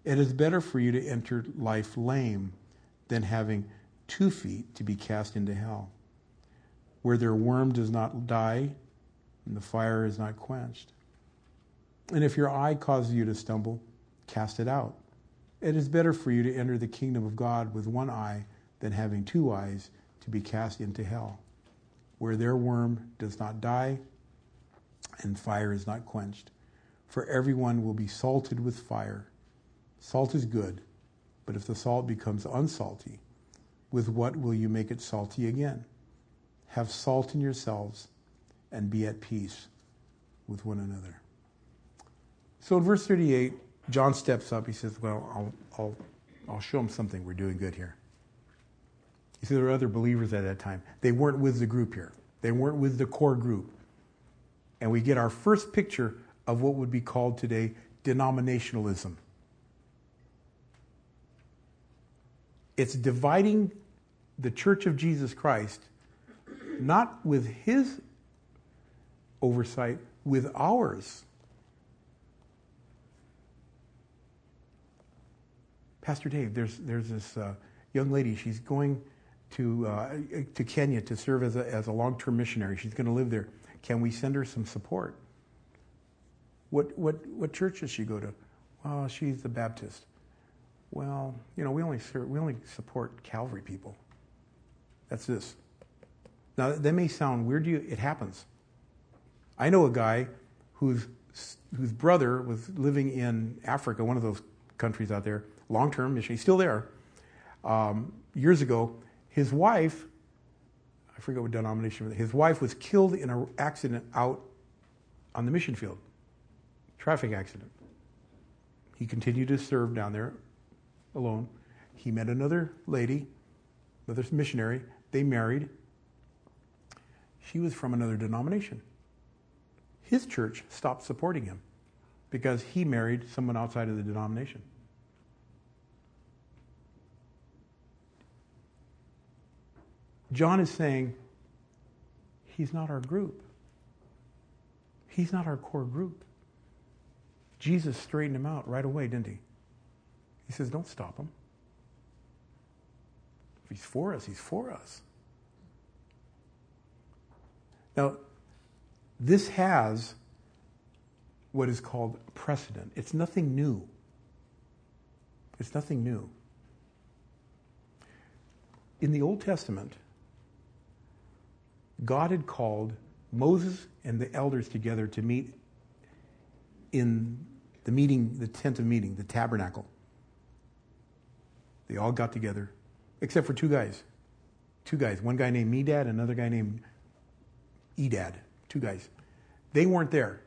It is better for you to enter life lame than having two feet to be cast into hell, where their worm does not die and the fire is not quenched. And if your eye causes you to stumble, cast it out. It is better for you to enter the kingdom of God with one eye than having two eyes to be cast into hell, where their worm does not die and fire is not quenched. For everyone will be salted with fire. Salt is good, but if the salt becomes unsalty, with what will you make it salty again? Have salt in yourselves and be at peace with one another. So in verse thirty-eight, John steps up. He says, well, I'll, I'll, I'll show them something. We're doing good here. You see, there were other believers at that time. They weren't with the group here. They weren't with the core group. And we get our first picture of what would be called today denominationalism. It's dividing the Church of Jesus Christ, not with his oversight, with ours. Pastor Dave, there's there's this uh, young lady. She's going to uh, to Kenya to serve as a as a long-term missionary. She's going to live there. Can we send her some support? What what what church does she go to? Well, she's the Baptist. Well, you know, we only serve, we only support Calvary people. That's this. Now that may sound weird to you. It happens. I know a guy whose whose brother was living in Africa, one of those countries out there, long-term mission. He's still there. Um, years ago, his wife, I forget what denomination, his wife was killed in an accident out on the mission field. Traffic accident. He continued to serve down there alone. He met another lady, another missionary. They married. She was from another denomination. His church stopped supporting him because he married someone outside of the denomination. John is saying, he's not our group. He's not our core group. Jesus straightened him out right away, didn't he? He says, don't stop him. If he's for us, he's for us. Now, this has what is called precedent. It's nothing new. It's nothing new. In the Old Testament, God had called Moses and the elders together to meet in the meeting, the tent of meeting, the tabernacle. They all got together, except for two guys. Two guys. One guy named Medad, another guy named Edad. Two guys. They weren't there.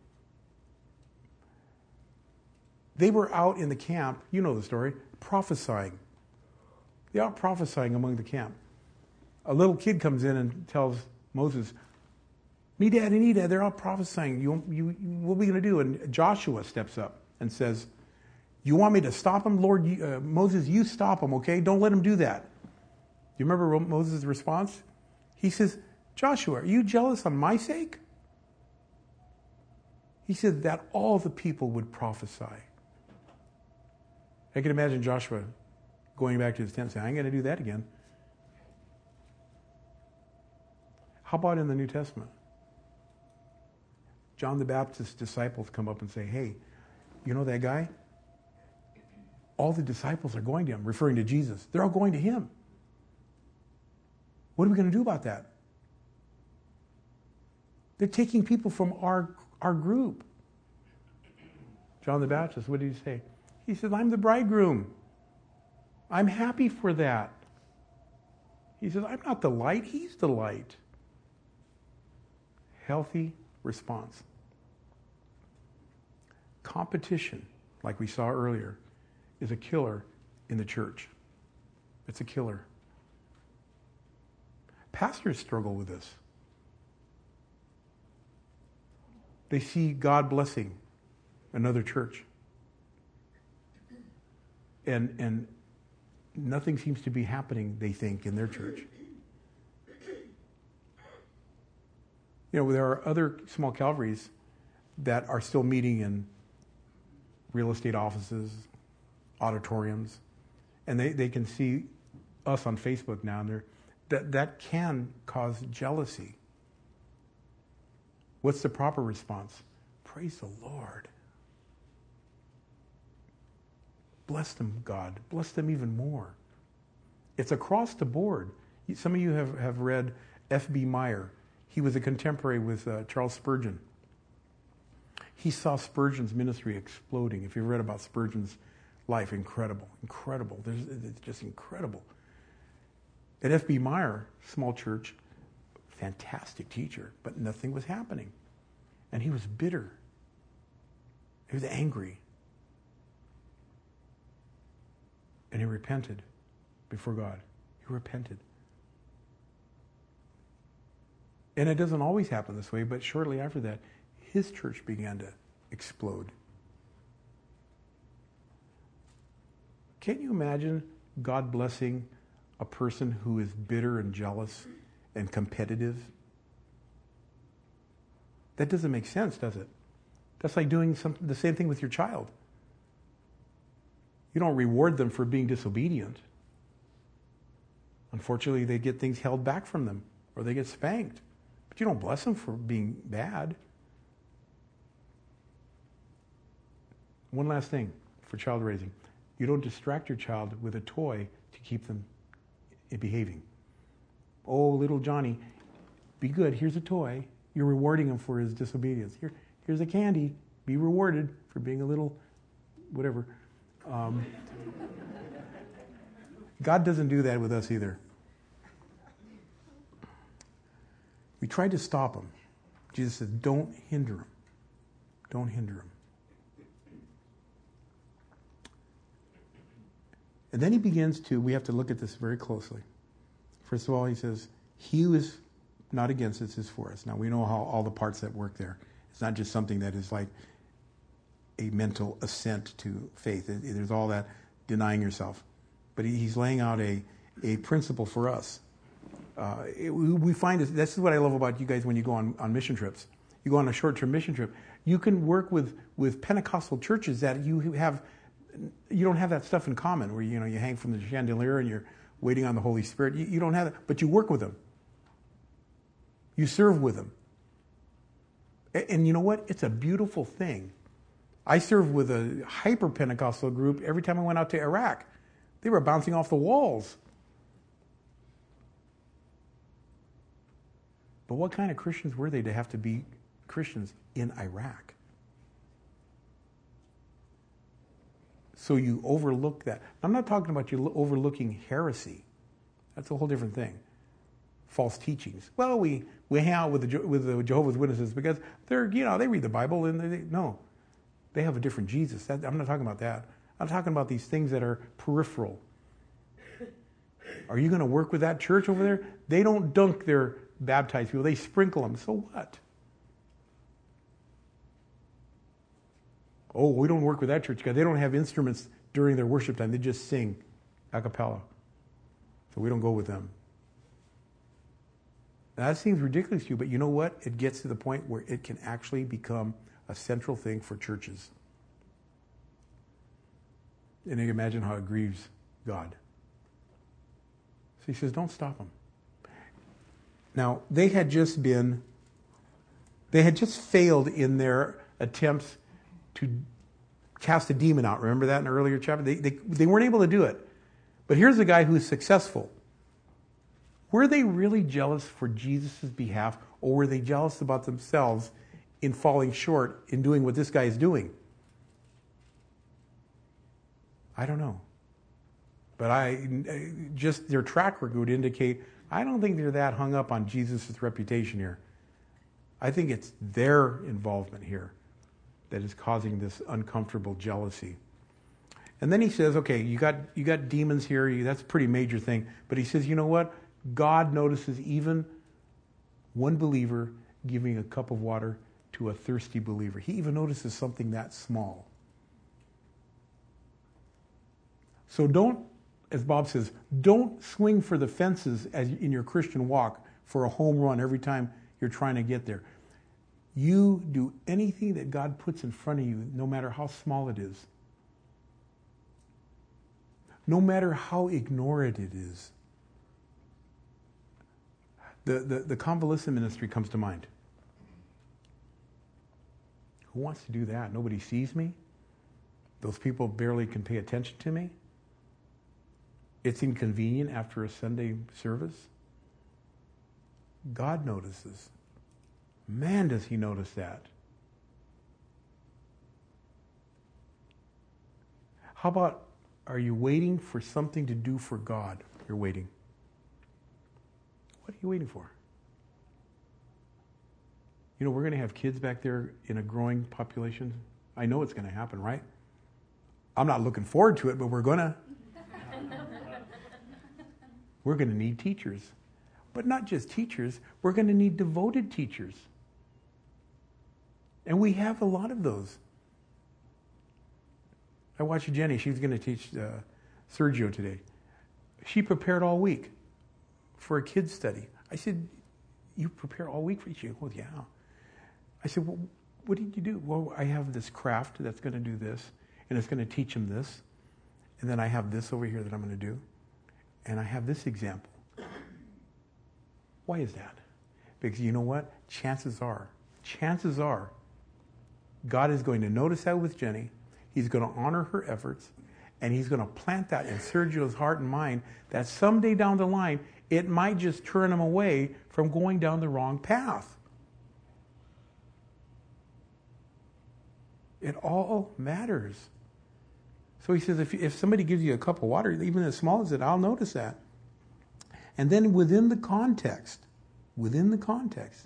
They were out in the camp, you know the story, prophesying. They're out prophesying among the camp. A little kid comes in and tells Moses, Medad and Edad, they're all prophesying. You, you, what are we going to do? And Joshua steps up and says, you want me to stop them? Lord, you, uh, Moses, you stop them, okay? Don't let them do that. Do you remember Moses' response? He says, Joshua, are you jealous on my sake? He said that all the people would prophesy. I can imagine Joshua going back to his tent saying, I ain't going to do that again. How about in the New Testament? John the Baptist's disciples come up and say, hey, you know that guy? All the disciples are going to him, referring to Jesus. They're all going to him. What are we going to do about that? They're taking people from our, our group. John the Baptist, what did he say? He said, I'm the bridegroom. I'm happy for that. He says, I'm not the light, he's the light. Healthy response. Competition, like we saw earlier, is a killer in the church. It's a killer. Pastors struggle with this. They see God blessing another church. And, and nothing seems to be happening, they think, in their church. You know, there are other small Calvaries that are still meeting in real estate offices, auditoriums, and they, they can see us on Facebook now, and they're, that, that can cause jealousy. What's the proper response? Praise the Lord. Bless them, God. Bless them even more. It's across the board. Some of you have, have read F B Meyer. He was a contemporary with uh, Charles Spurgeon. He saw Spurgeon's ministry exploding. If you've read about Spurgeon's life, incredible, incredible. There's, it's just incredible. At F B Meyer, small church, fantastic teacher, but nothing was happening. And he was bitter. He was angry. And he repented before God. He repented. And it doesn't always happen this way, but shortly after that, his church began to explode. Can't you imagine God blessing a person who is bitter and jealous and competitive? That doesn't make sense, does it? That's like doing some, the same thing with your child. You don't reward them for being disobedient. Unfortunately, they get things held back from them, or they get spanked. But you don't bless them for being bad. One last thing for child raising. You don't distract your child with a toy to keep them behaving. Oh, little Johnny, be good. Here's a toy. You're rewarding him for his disobedience. Here, here's a candy. Be rewarded for being a little whatever. Um, God doesn't do that with us either. We tried to stop him. Jesus said, don't hinder him. Don't hinder him. And then he begins to, we have to look at this very closely. First of all, he says, he who is not against us is for us. Now, we know how all the parts that work there. It's not just something that is like a mental assent to faith. It, it, there's all that denying yourself. But he, he's laying out a, a principle for us. Uh, it, we, we find this, this is what I love about you guys when you go on, on mission trips. You go on a short-term mission trip. You can work with, with Pentecostal churches that you have, you don't have that stuff in common, where you know you hang from the chandelier and you're waiting on the Holy Spirit. You, you don't have that, but you work with them. You serve with them. And, and you know what? It's a beautiful thing. I served with a hyper-Pentecostal group every time I went out to Iraq. They were bouncing off the walls. But what kind of Christians were they to have to be Christians in Iraq? So you overlook that. I'm not talking about you overlooking heresy. That's a whole different thing. False teachings. Well, we, we hang out with the, with the Jehovah's Witnesses because they're, you know, they read the Bible and they, no. They have a different Jesus. That, I'm not talking about that. I'm talking about these things that are peripheral. Are you going to work with that church over there? They don't dunk their baptized people. They sprinkle them. So what? Oh, we don't work with that church because they don't have instruments during their worship time. They just sing a cappella. So we don't go with them. Now, that seems ridiculous to you, but you know what? It gets to the point where it can actually become a central thing for churches. And you can imagine how it grieves God. So he says, don't stop them. Now, they had just been, they had just failed in their attempts to cast a demon out. Remember that in an earlier chapter? They, they, they weren't able to do it. But here's a guy who's successful. Were they really jealous for Jesus' behalf, or were they jealous about themselves in falling short in doing what this guy is doing? I don't know. But I just their track record would indicate I don't think they're that hung up on Jesus' reputation here. I think it's their involvement here that is causing this uncomfortable jealousy. And then he says, okay, you got you got demons here, you, that's a pretty major thing. But he says, you know what? God notices even one believer giving a cup of water to a thirsty believer. He even notices something that small. So don't, as Bob says, don't swing for the fences as in your Christian walk for a home run every time you're trying to get there. You do anything that God puts in front of you, no matter how small it is. no matter how ignorant it is. The, the, the convalescent ministry comes to mind. Who wants to do that? Nobody sees me. Those people barely can pay attention to me. It's inconvenient after a Sunday service. God notices. Man, does he notice that. How about, are you waiting for something to do for God? You're waiting. What are you waiting for? You know, we're going to have kids back there in a growing population. I know it's going to happen, right? I'm not looking forward to it, but we're going to. We're going to need teachers. But not just teachers, we're going to need devoted teachers. And we have a lot of those. I watched Jenny. She's going to teach uh, Sergio today. She prepared all week for a kids study. I said, you prepare all week for each? Well, yeah. I said, well, what did you do? Well, I have this craft that's going to do this, and it's going to teach them this. And then I have this over here that I'm going to do. And I have this example. Why is that? Because you know what? Chances are, chances are, God is going to notice that with Jenny. He's going to honor her efforts, and he's going to plant that in Sergio's heart and mind that someday down the line, it might just turn him away from going down the wrong path. It all matters. So he says, if, if somebody gives you a cup of water, even as small as it, I'll notice that. And then within the context, within the context,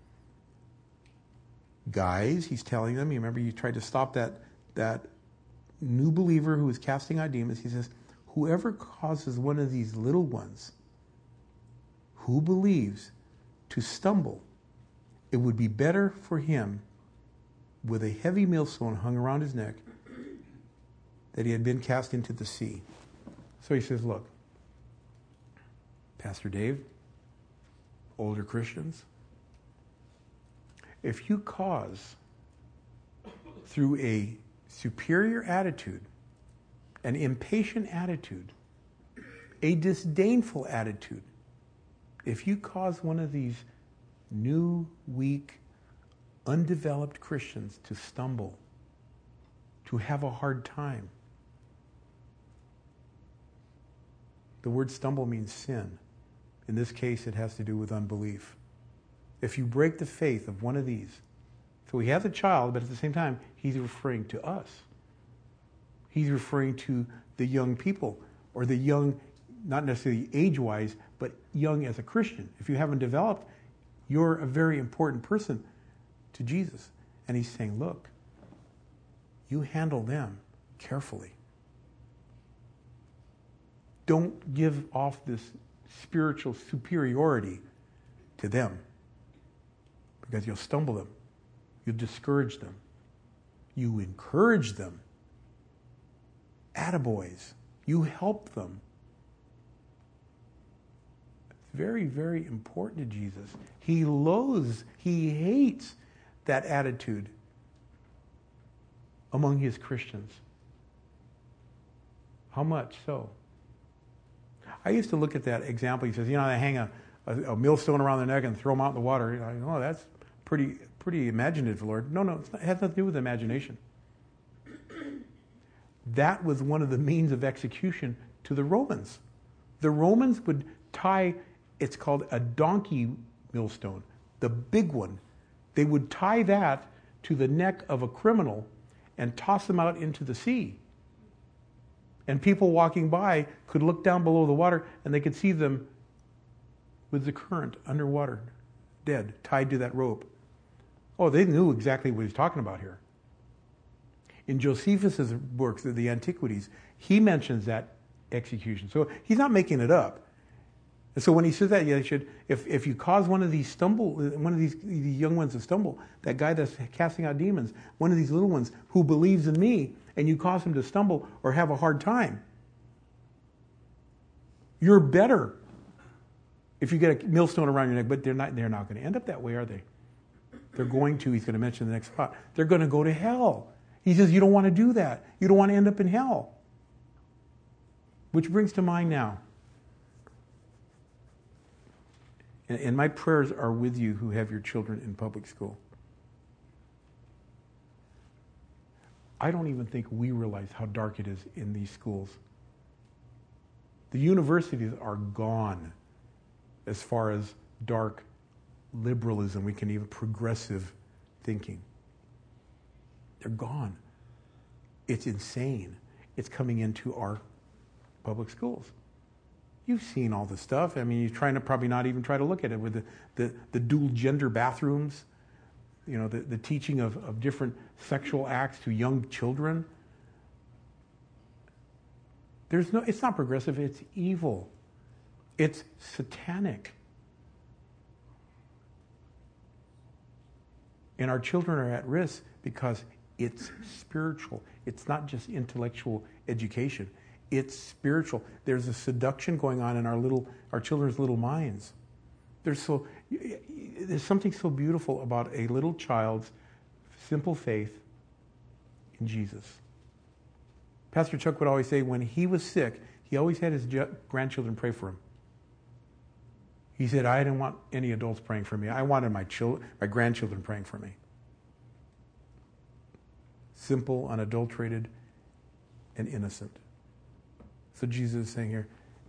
guys, he's telling them, you remember you tried to stop that, that new believer who was casting out demons. He says, whoever causes one of these little ones who believes to stumble, it would be better for him with a heavy millstone hung around his neck that he had been cast into the sea. So he says, look, Pastor Dave, older Christians, if you cause through a superior attitude, an impatient attitude, a disdainful attitude, if you cause one of these new, weak, undeveloped Christians to stumble, to have a hard time. The word stumble means sin. In this case, it has to do with unbelief. If you break the faith of one of these, so he has a child, but at the same time, he's referring to us. He's referring to the young people, or the young, not necessarily age-wise, but young as a Christian. If you haven't developed, you're a very important person to Jesus. And he's saying, look, you handle them carefully. Don't give off this spiritual superiority to them, because you'll stumble them. You'll discourage them. You encourage them. Attaboys. You help them. It's very, very important to Jesus. He loathes, he hates that attitude among his Christians. How much so? I used to look at that example. He says, you know, they hang a, a, a millstone around their neck and throw them out in the water. You know, oh, that's pretty pretty imaginative, Lord. No, no, it's not, it has nothing to do with imagination. That was one of the means of execution to the Romans. The Romans would tie, it's called a donkey millstone, the big one. They would tie that to the neck of a criminal and toss them out into the sea. And people walking by could look down below the water and they could see them with the current underwater, dead, tied to that rope. Oh, they knew exactly what he's talking about here. In Josephus' works, the Antiquities, he mentions that execution. So he's not making it up. And so when he says that, yeah, you should, if, if you cause one of these stumble, one of these, these young ones to stumble, that guy that's casting out demons, one of these little ones who believes in me, and you cause him to stumble or have a hard time, you're better if you get a millstone around your neck. But they're not, they're not going to end up that way, are they? They're going to, he's going to mention the next spot, they're going to go to hell. He says, you don't want to do that. You don't want to end up in hell. Which brings to mind now, and, and my prayers are with you who have your children in public school. I don't even think we realize how dark it is in these schools. The universities are gone as far as dark liberalism, we can even progressive thinking. They're gone. It's insane. It's coming into our public schools. You've seen all this stuff. I mean, you're trying to probably not even try to look at it with the, the, the dual gender bathrooms, you know, the, the teaching of, of different sexual acts to young children. There's no, it's not progressive, it's evil. It's satanic. And our children are at risk because it's spiritual. It's not just intellectual education. It's spiritual. There's a seduction going on in our little, our children's little minds. There's so, there's something so beautiful about a little child's simple faith in Jesus. Pastor Chuck would always say when he was sick, he always had his grandchildren pray for him. He said, I didn't want any adults praying for me. I wanted my children, my grandchildren praying for me. Simple, unadulterated, and innocent. So Jesus is saying here,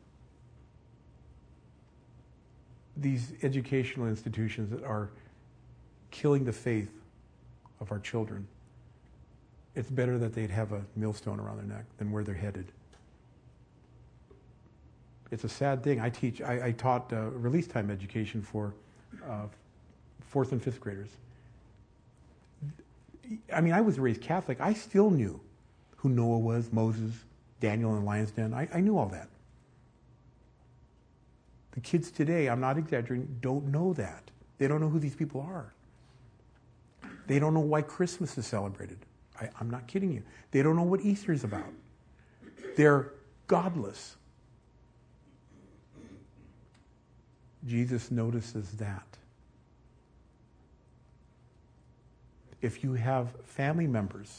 these educational institutions that are killing the faith of our children, it's better that they'd have a millstone around their neck than where they're headed. It's a sad thing. I teach, I, I taught uh, release time education for uh, fourth and fifth graders. I mean, I was raised Catholic. I still knew who Noah was, Moses, Daniel in the lion's den. I, I knew all that. The kids today, I'm not exaggerating, don't know that. They don't know who these people are. They don't know why Christmas is celebrated. I, I'm not kidding you. They don't know what Easter is about. They're godless. Jesus notices that. If you have family members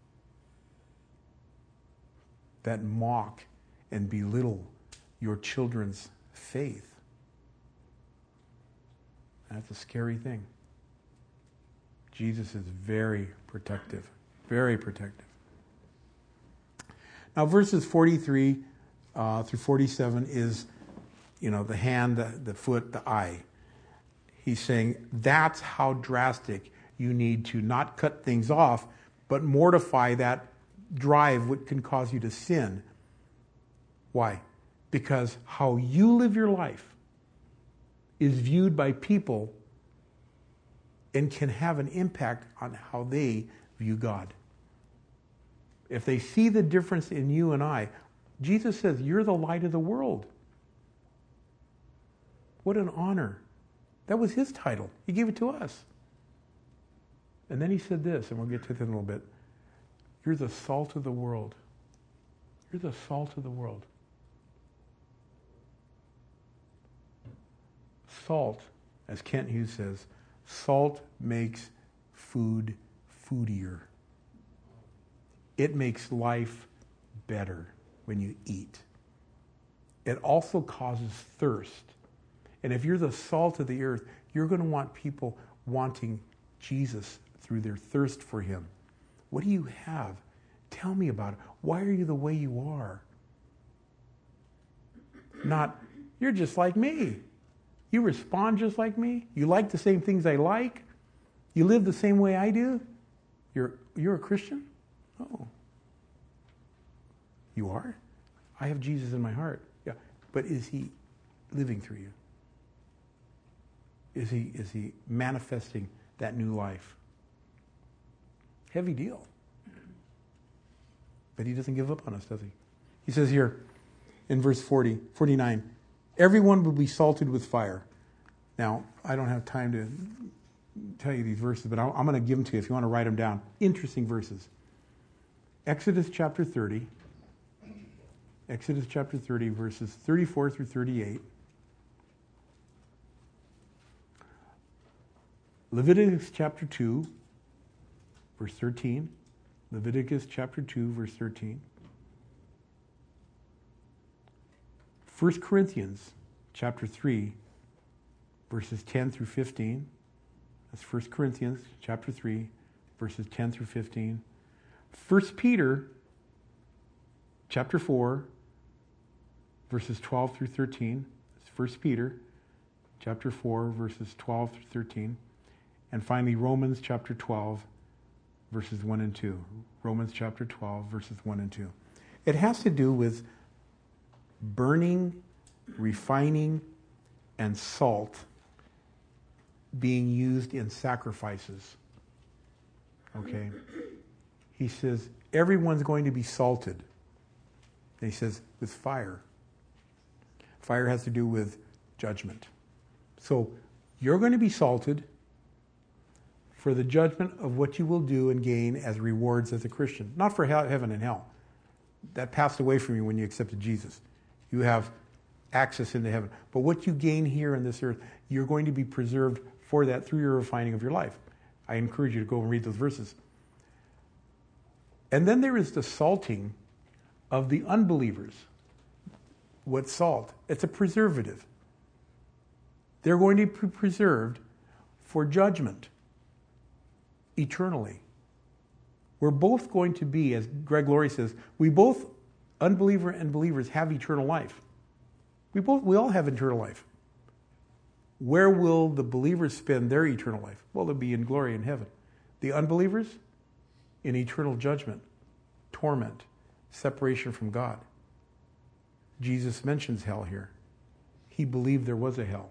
that mock and belittle your children's faith, that's a scary thing. Jesus is very protective, very protective. Now, verses forty-three uh, through forty-seven is, you know, the hand, the, the foot, the eye. He's saying that's how drastic you need to not cut things off, but mortify that drive what can cause you to sin. Why? Because how you live your life is viewed by people and can have an impact on how they view God. If they see the difference in you and I, Jesus says, you're the light of the world. What an honor. That was his title. He gave it to us. And then he said this, and we'll get to it in a little bit. You're the salt of the world. You're the salt of the world. Salt, as Kent Hughes says, salt makes food foodier. It makes life better when you eat. It also causes thirst. And if you're the salt of the earth, you're going to want people wanting Jesus through their thirst for him. What do you have? Tell me about it. Why are you the way you are? Not, you're just like me. You respond just like me. You like the same things I like. You live the same way I do. You're, you're a Christian? Oh. You are? I have Jesus in my heart. Yeah. But is he living through you? Is he, is he manifesting that new life? Heavy deal. But he doesn't give up on us, does he? He says here in verse forty, forty-nine, everyone will be salted with fire. Now, I don't have time to tell you these verses, but I'm going to give them to you if you want to write them down. Interesting verses. Exodus chapter thirty. Exodus chapter thirty, verses thirty-four through thirty-eight. Leviticus chapter two, verse thirteen. Leviticus chapter two, verse thirteen. First Corinthians chapter three, verses ten through fifteen. That's First Corinthians chapter three, verses ten through fifteen. First Peter chapter four, verses twelve through thirteen. That's First Peter chapter four, verses twelve through thirteen. And finally, Romans chapter twelve, verses one and two. Romans chapter twelve, verses one and two. It has to do with burning, refining, and salt being used in sacrifices. Okay? He says, everyone's going to be salted. And he says, with fire. Fire has to do with judgment. So, you're going to be salted for the judgment of what you will do and gain as rewards as a Christian. Not for hell, heaven and hell. That passed away from you when you accepted Jesus. You have access into heaven. But what you gain here on this earth, you're going to be preserved for that through your refining of your life. I encourage you to go and read those verses. And then there is the salting of the unbelievers. What's salt? It's a preservative. They're going to be preserved for judgment eternally. We're both going to be, as Greg Laurie says, we both, unbeliever and believers, have eternal life. We both, we all have eternal life. Where will the believers spend their eternal life? Well, they'll be in glory in heaven. The unbelievers, in eternal judgment, torment, separation from God. Jesus mentions hell here. He believed there was a hell.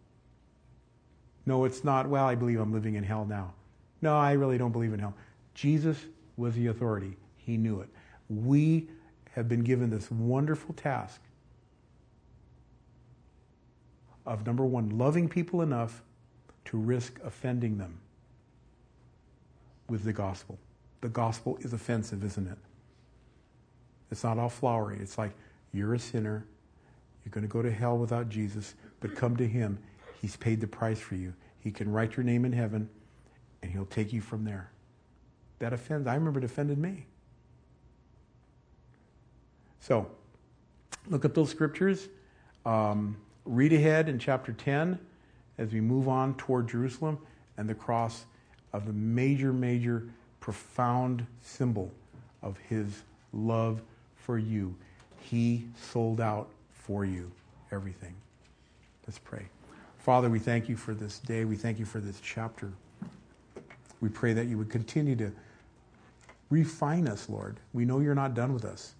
No, it's not, well, I believe I'm living in hell now. No, I really don't believe in hell. Jesus was the authority. He knew it. We have been given this wonderful task of, number one, loving people enough to risk offending them with the gospel. The gospel is offensive, isn't it? It's not all flowery. It's like, you're a sinner. You're going to go to hell without Jesus, but come to him. He's paid the price for you. He can write your name in heaven, and he'll take you from there. That offends. I remember it offended me. So, look at those scriptures. Um, read ahead in chapter ten as we move on toward Jerusalem and the cross of the major, major, profound symbol of his love for you. He sold out for you everything. Let's pray. Father, we thank you for this day. We thank you for this chapter. We pray that you would continue to refine us, Lord. We know you're not done with us.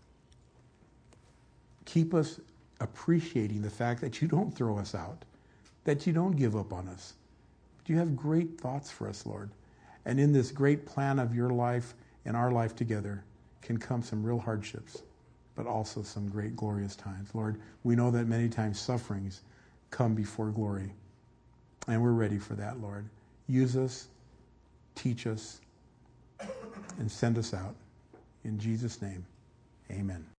Keep us appreciating the fact that you don't throw us out, that you don't give up on us. But you have great thoughts for us, Lord. And in this great plan of your life and our life together can come some real hardships, but also some great glorious times. Lord, we know that many times sufferings come before glory. And we're ready for that, Lord. Use us, teach us, and send us out. In Jesus' name, amen.